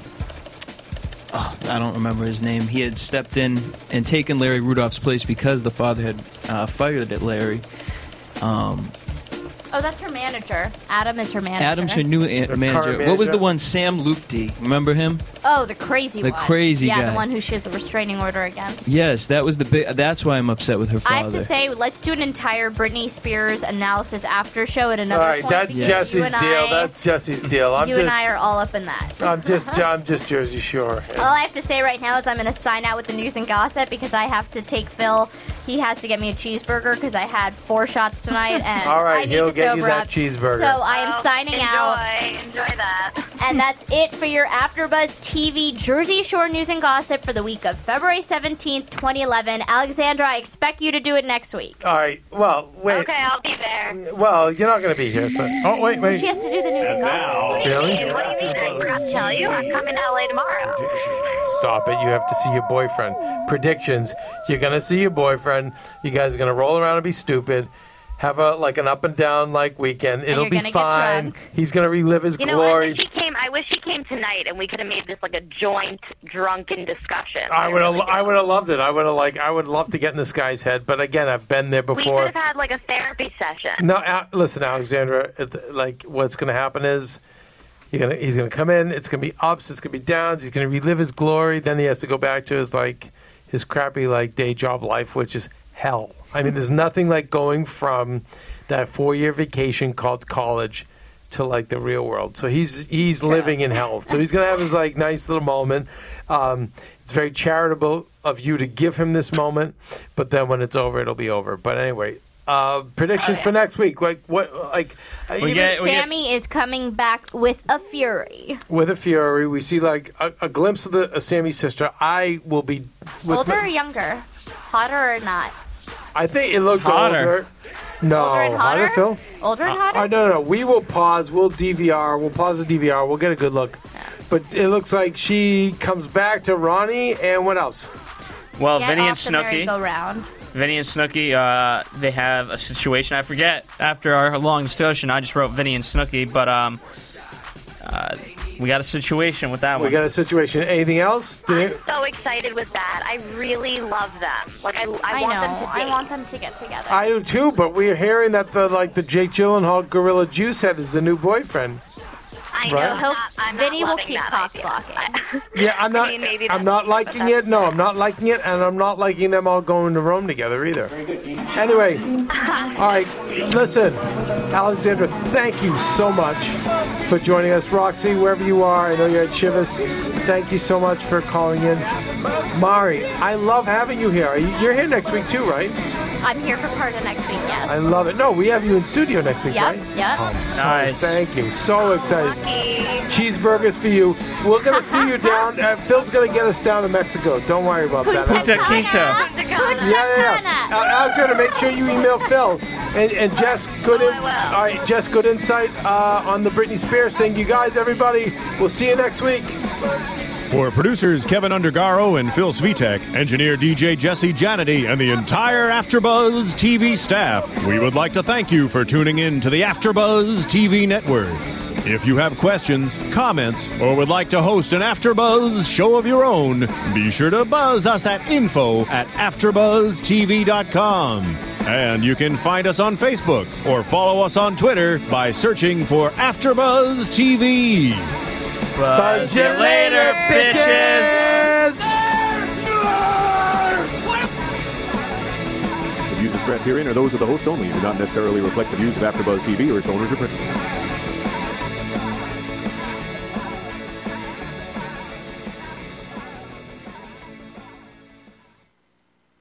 I don't remember his name. He had stepped in and taken Larry Rudolph's place because the father had fired at Larry. Oh, that's her manager. Adam is her manager. Adam's her new manager. What was the one? Sam Lufty. Remember him? Oh, the crazy one. The crazy guy. Yeah, the one who she has the restraining order against. Yes, that was the big. That's why I'm upset with her father. I have to say, let's do an entire Britney Spears analysis after show at another All right, point. that's Jesse's deal. That's Jesse's deal. And I are all up in that. I'm just Jersey Shore. All I have to say right now is I'm going to sign out with the news and gossip because I have to take Phil. He has to get me a cheeseburger because I had 4 shots tonight, and all right, I need he'll to get sober you that up. cheeseburger. So I am signing out. Enjoy that. And that's it for your AfterBuzz TV Jersey Shore news and gossip for the week of February 17th, 2011. Alexandra, I expect you to do it next week. All right. Well, wait. Okay, I'll be there. Well, you're not going to be here. So. Oh, wait. She has to do the news and gossip. Really? What do you mean? I forgot to tell you. I'm coming to LA tomorrow. Stop it. You have to see your boyfriend. Predictions. You're going to see your boyfriend. You guys are going to roll around and be stupid. Have an up and down weekend. It'll be fine. He's going to relive his glory. I wish he came tonight and we could have made this like a joint drunken discussion. I would have loved it. I would love to get in this guy's head, but again, I've been there before. We could have had like a therapy session. No, listen, Alexandra. What's going to happen is he's going to come in. It's going to be ups. It's going to be downs. He's going to relive his glory. Then he has to go back to his crappy day job life, which is hell. I mean, there's nothing like going from that 4-year vacation called college to the real world. So he's living in hell. So he's gonna have his nice little moment. It's very charitable of you to give him this moment, but then when it's over, it'll be over. But anyway, predictions for next week. Sammy is coming back with a fury. With a fury, we see a glimpse of Sammy's sister. I will be older or younger, hotter or not. I think it looked hotter. older. No, older and hotter? Phil? Older and hotter? No. We will pause. We'll DVR. We'll pause the DVR. We'll get a good look. Yeah. But it looks like she comes back to Ronnie, and what else? Well, Get Vinny and off the Snooki. merry-go-round. Vinny and Snooki, they have a situation. I forget. After our long discussion, I just wrote Vinny and Snooki, but we got a situation with that one. We got a situation. Anything else? I'm so excited with that. I really love them. I want them to get together. I do too, but we're hearing that the Jake Gyllenhaal Gorilla Juice head is the new boyfriend. I know. Right? Vinny will keep cock blocking. Yeah, I'm not. I'm not liking it. No, I'm not liking it, and I'm not liking them all going to Rome together either. Anyway, all right. Listen, Alexandra, thank you so much for joining us. Roxy, wherever you are, I know you're at Chivas. Thank you so much for calling in. Mari, I love having you here. You're here next week too, right? I'm here for part of next week, yes. I love it. No, we have you in studio next week, right? Yep. Nice. Thank you. So excited. Cheeseburgers for you. We're going to see you down. Phil's going to get us down to Mexico. Don't worry about that. Punta Quinto. Yeah. Alexandra, make sure you email Phil. And Jess, good insight on the Britney Spears thing. You guys, everybody, we'll see you next week. For producers Kevin Undergaro and Phil Svitek, engineer DJ Jesse Janity, and the entire AfterBuzz TV staff, we would like to thank you for tuning in to the AfterBuzz TV network. If you have questions, comments, or would like to host an AfterBuzz show of your own, be sure to buzz us at info@AfterBuzzTV.com. And you can find us on Facebook or follow us on Twitter by searching for AfterBuzz TV. Buzz you later, bitches! The views expressed herein are those of the hosts only and do not necessarily reflect the views of AfterBuzz TV or its owners or principals.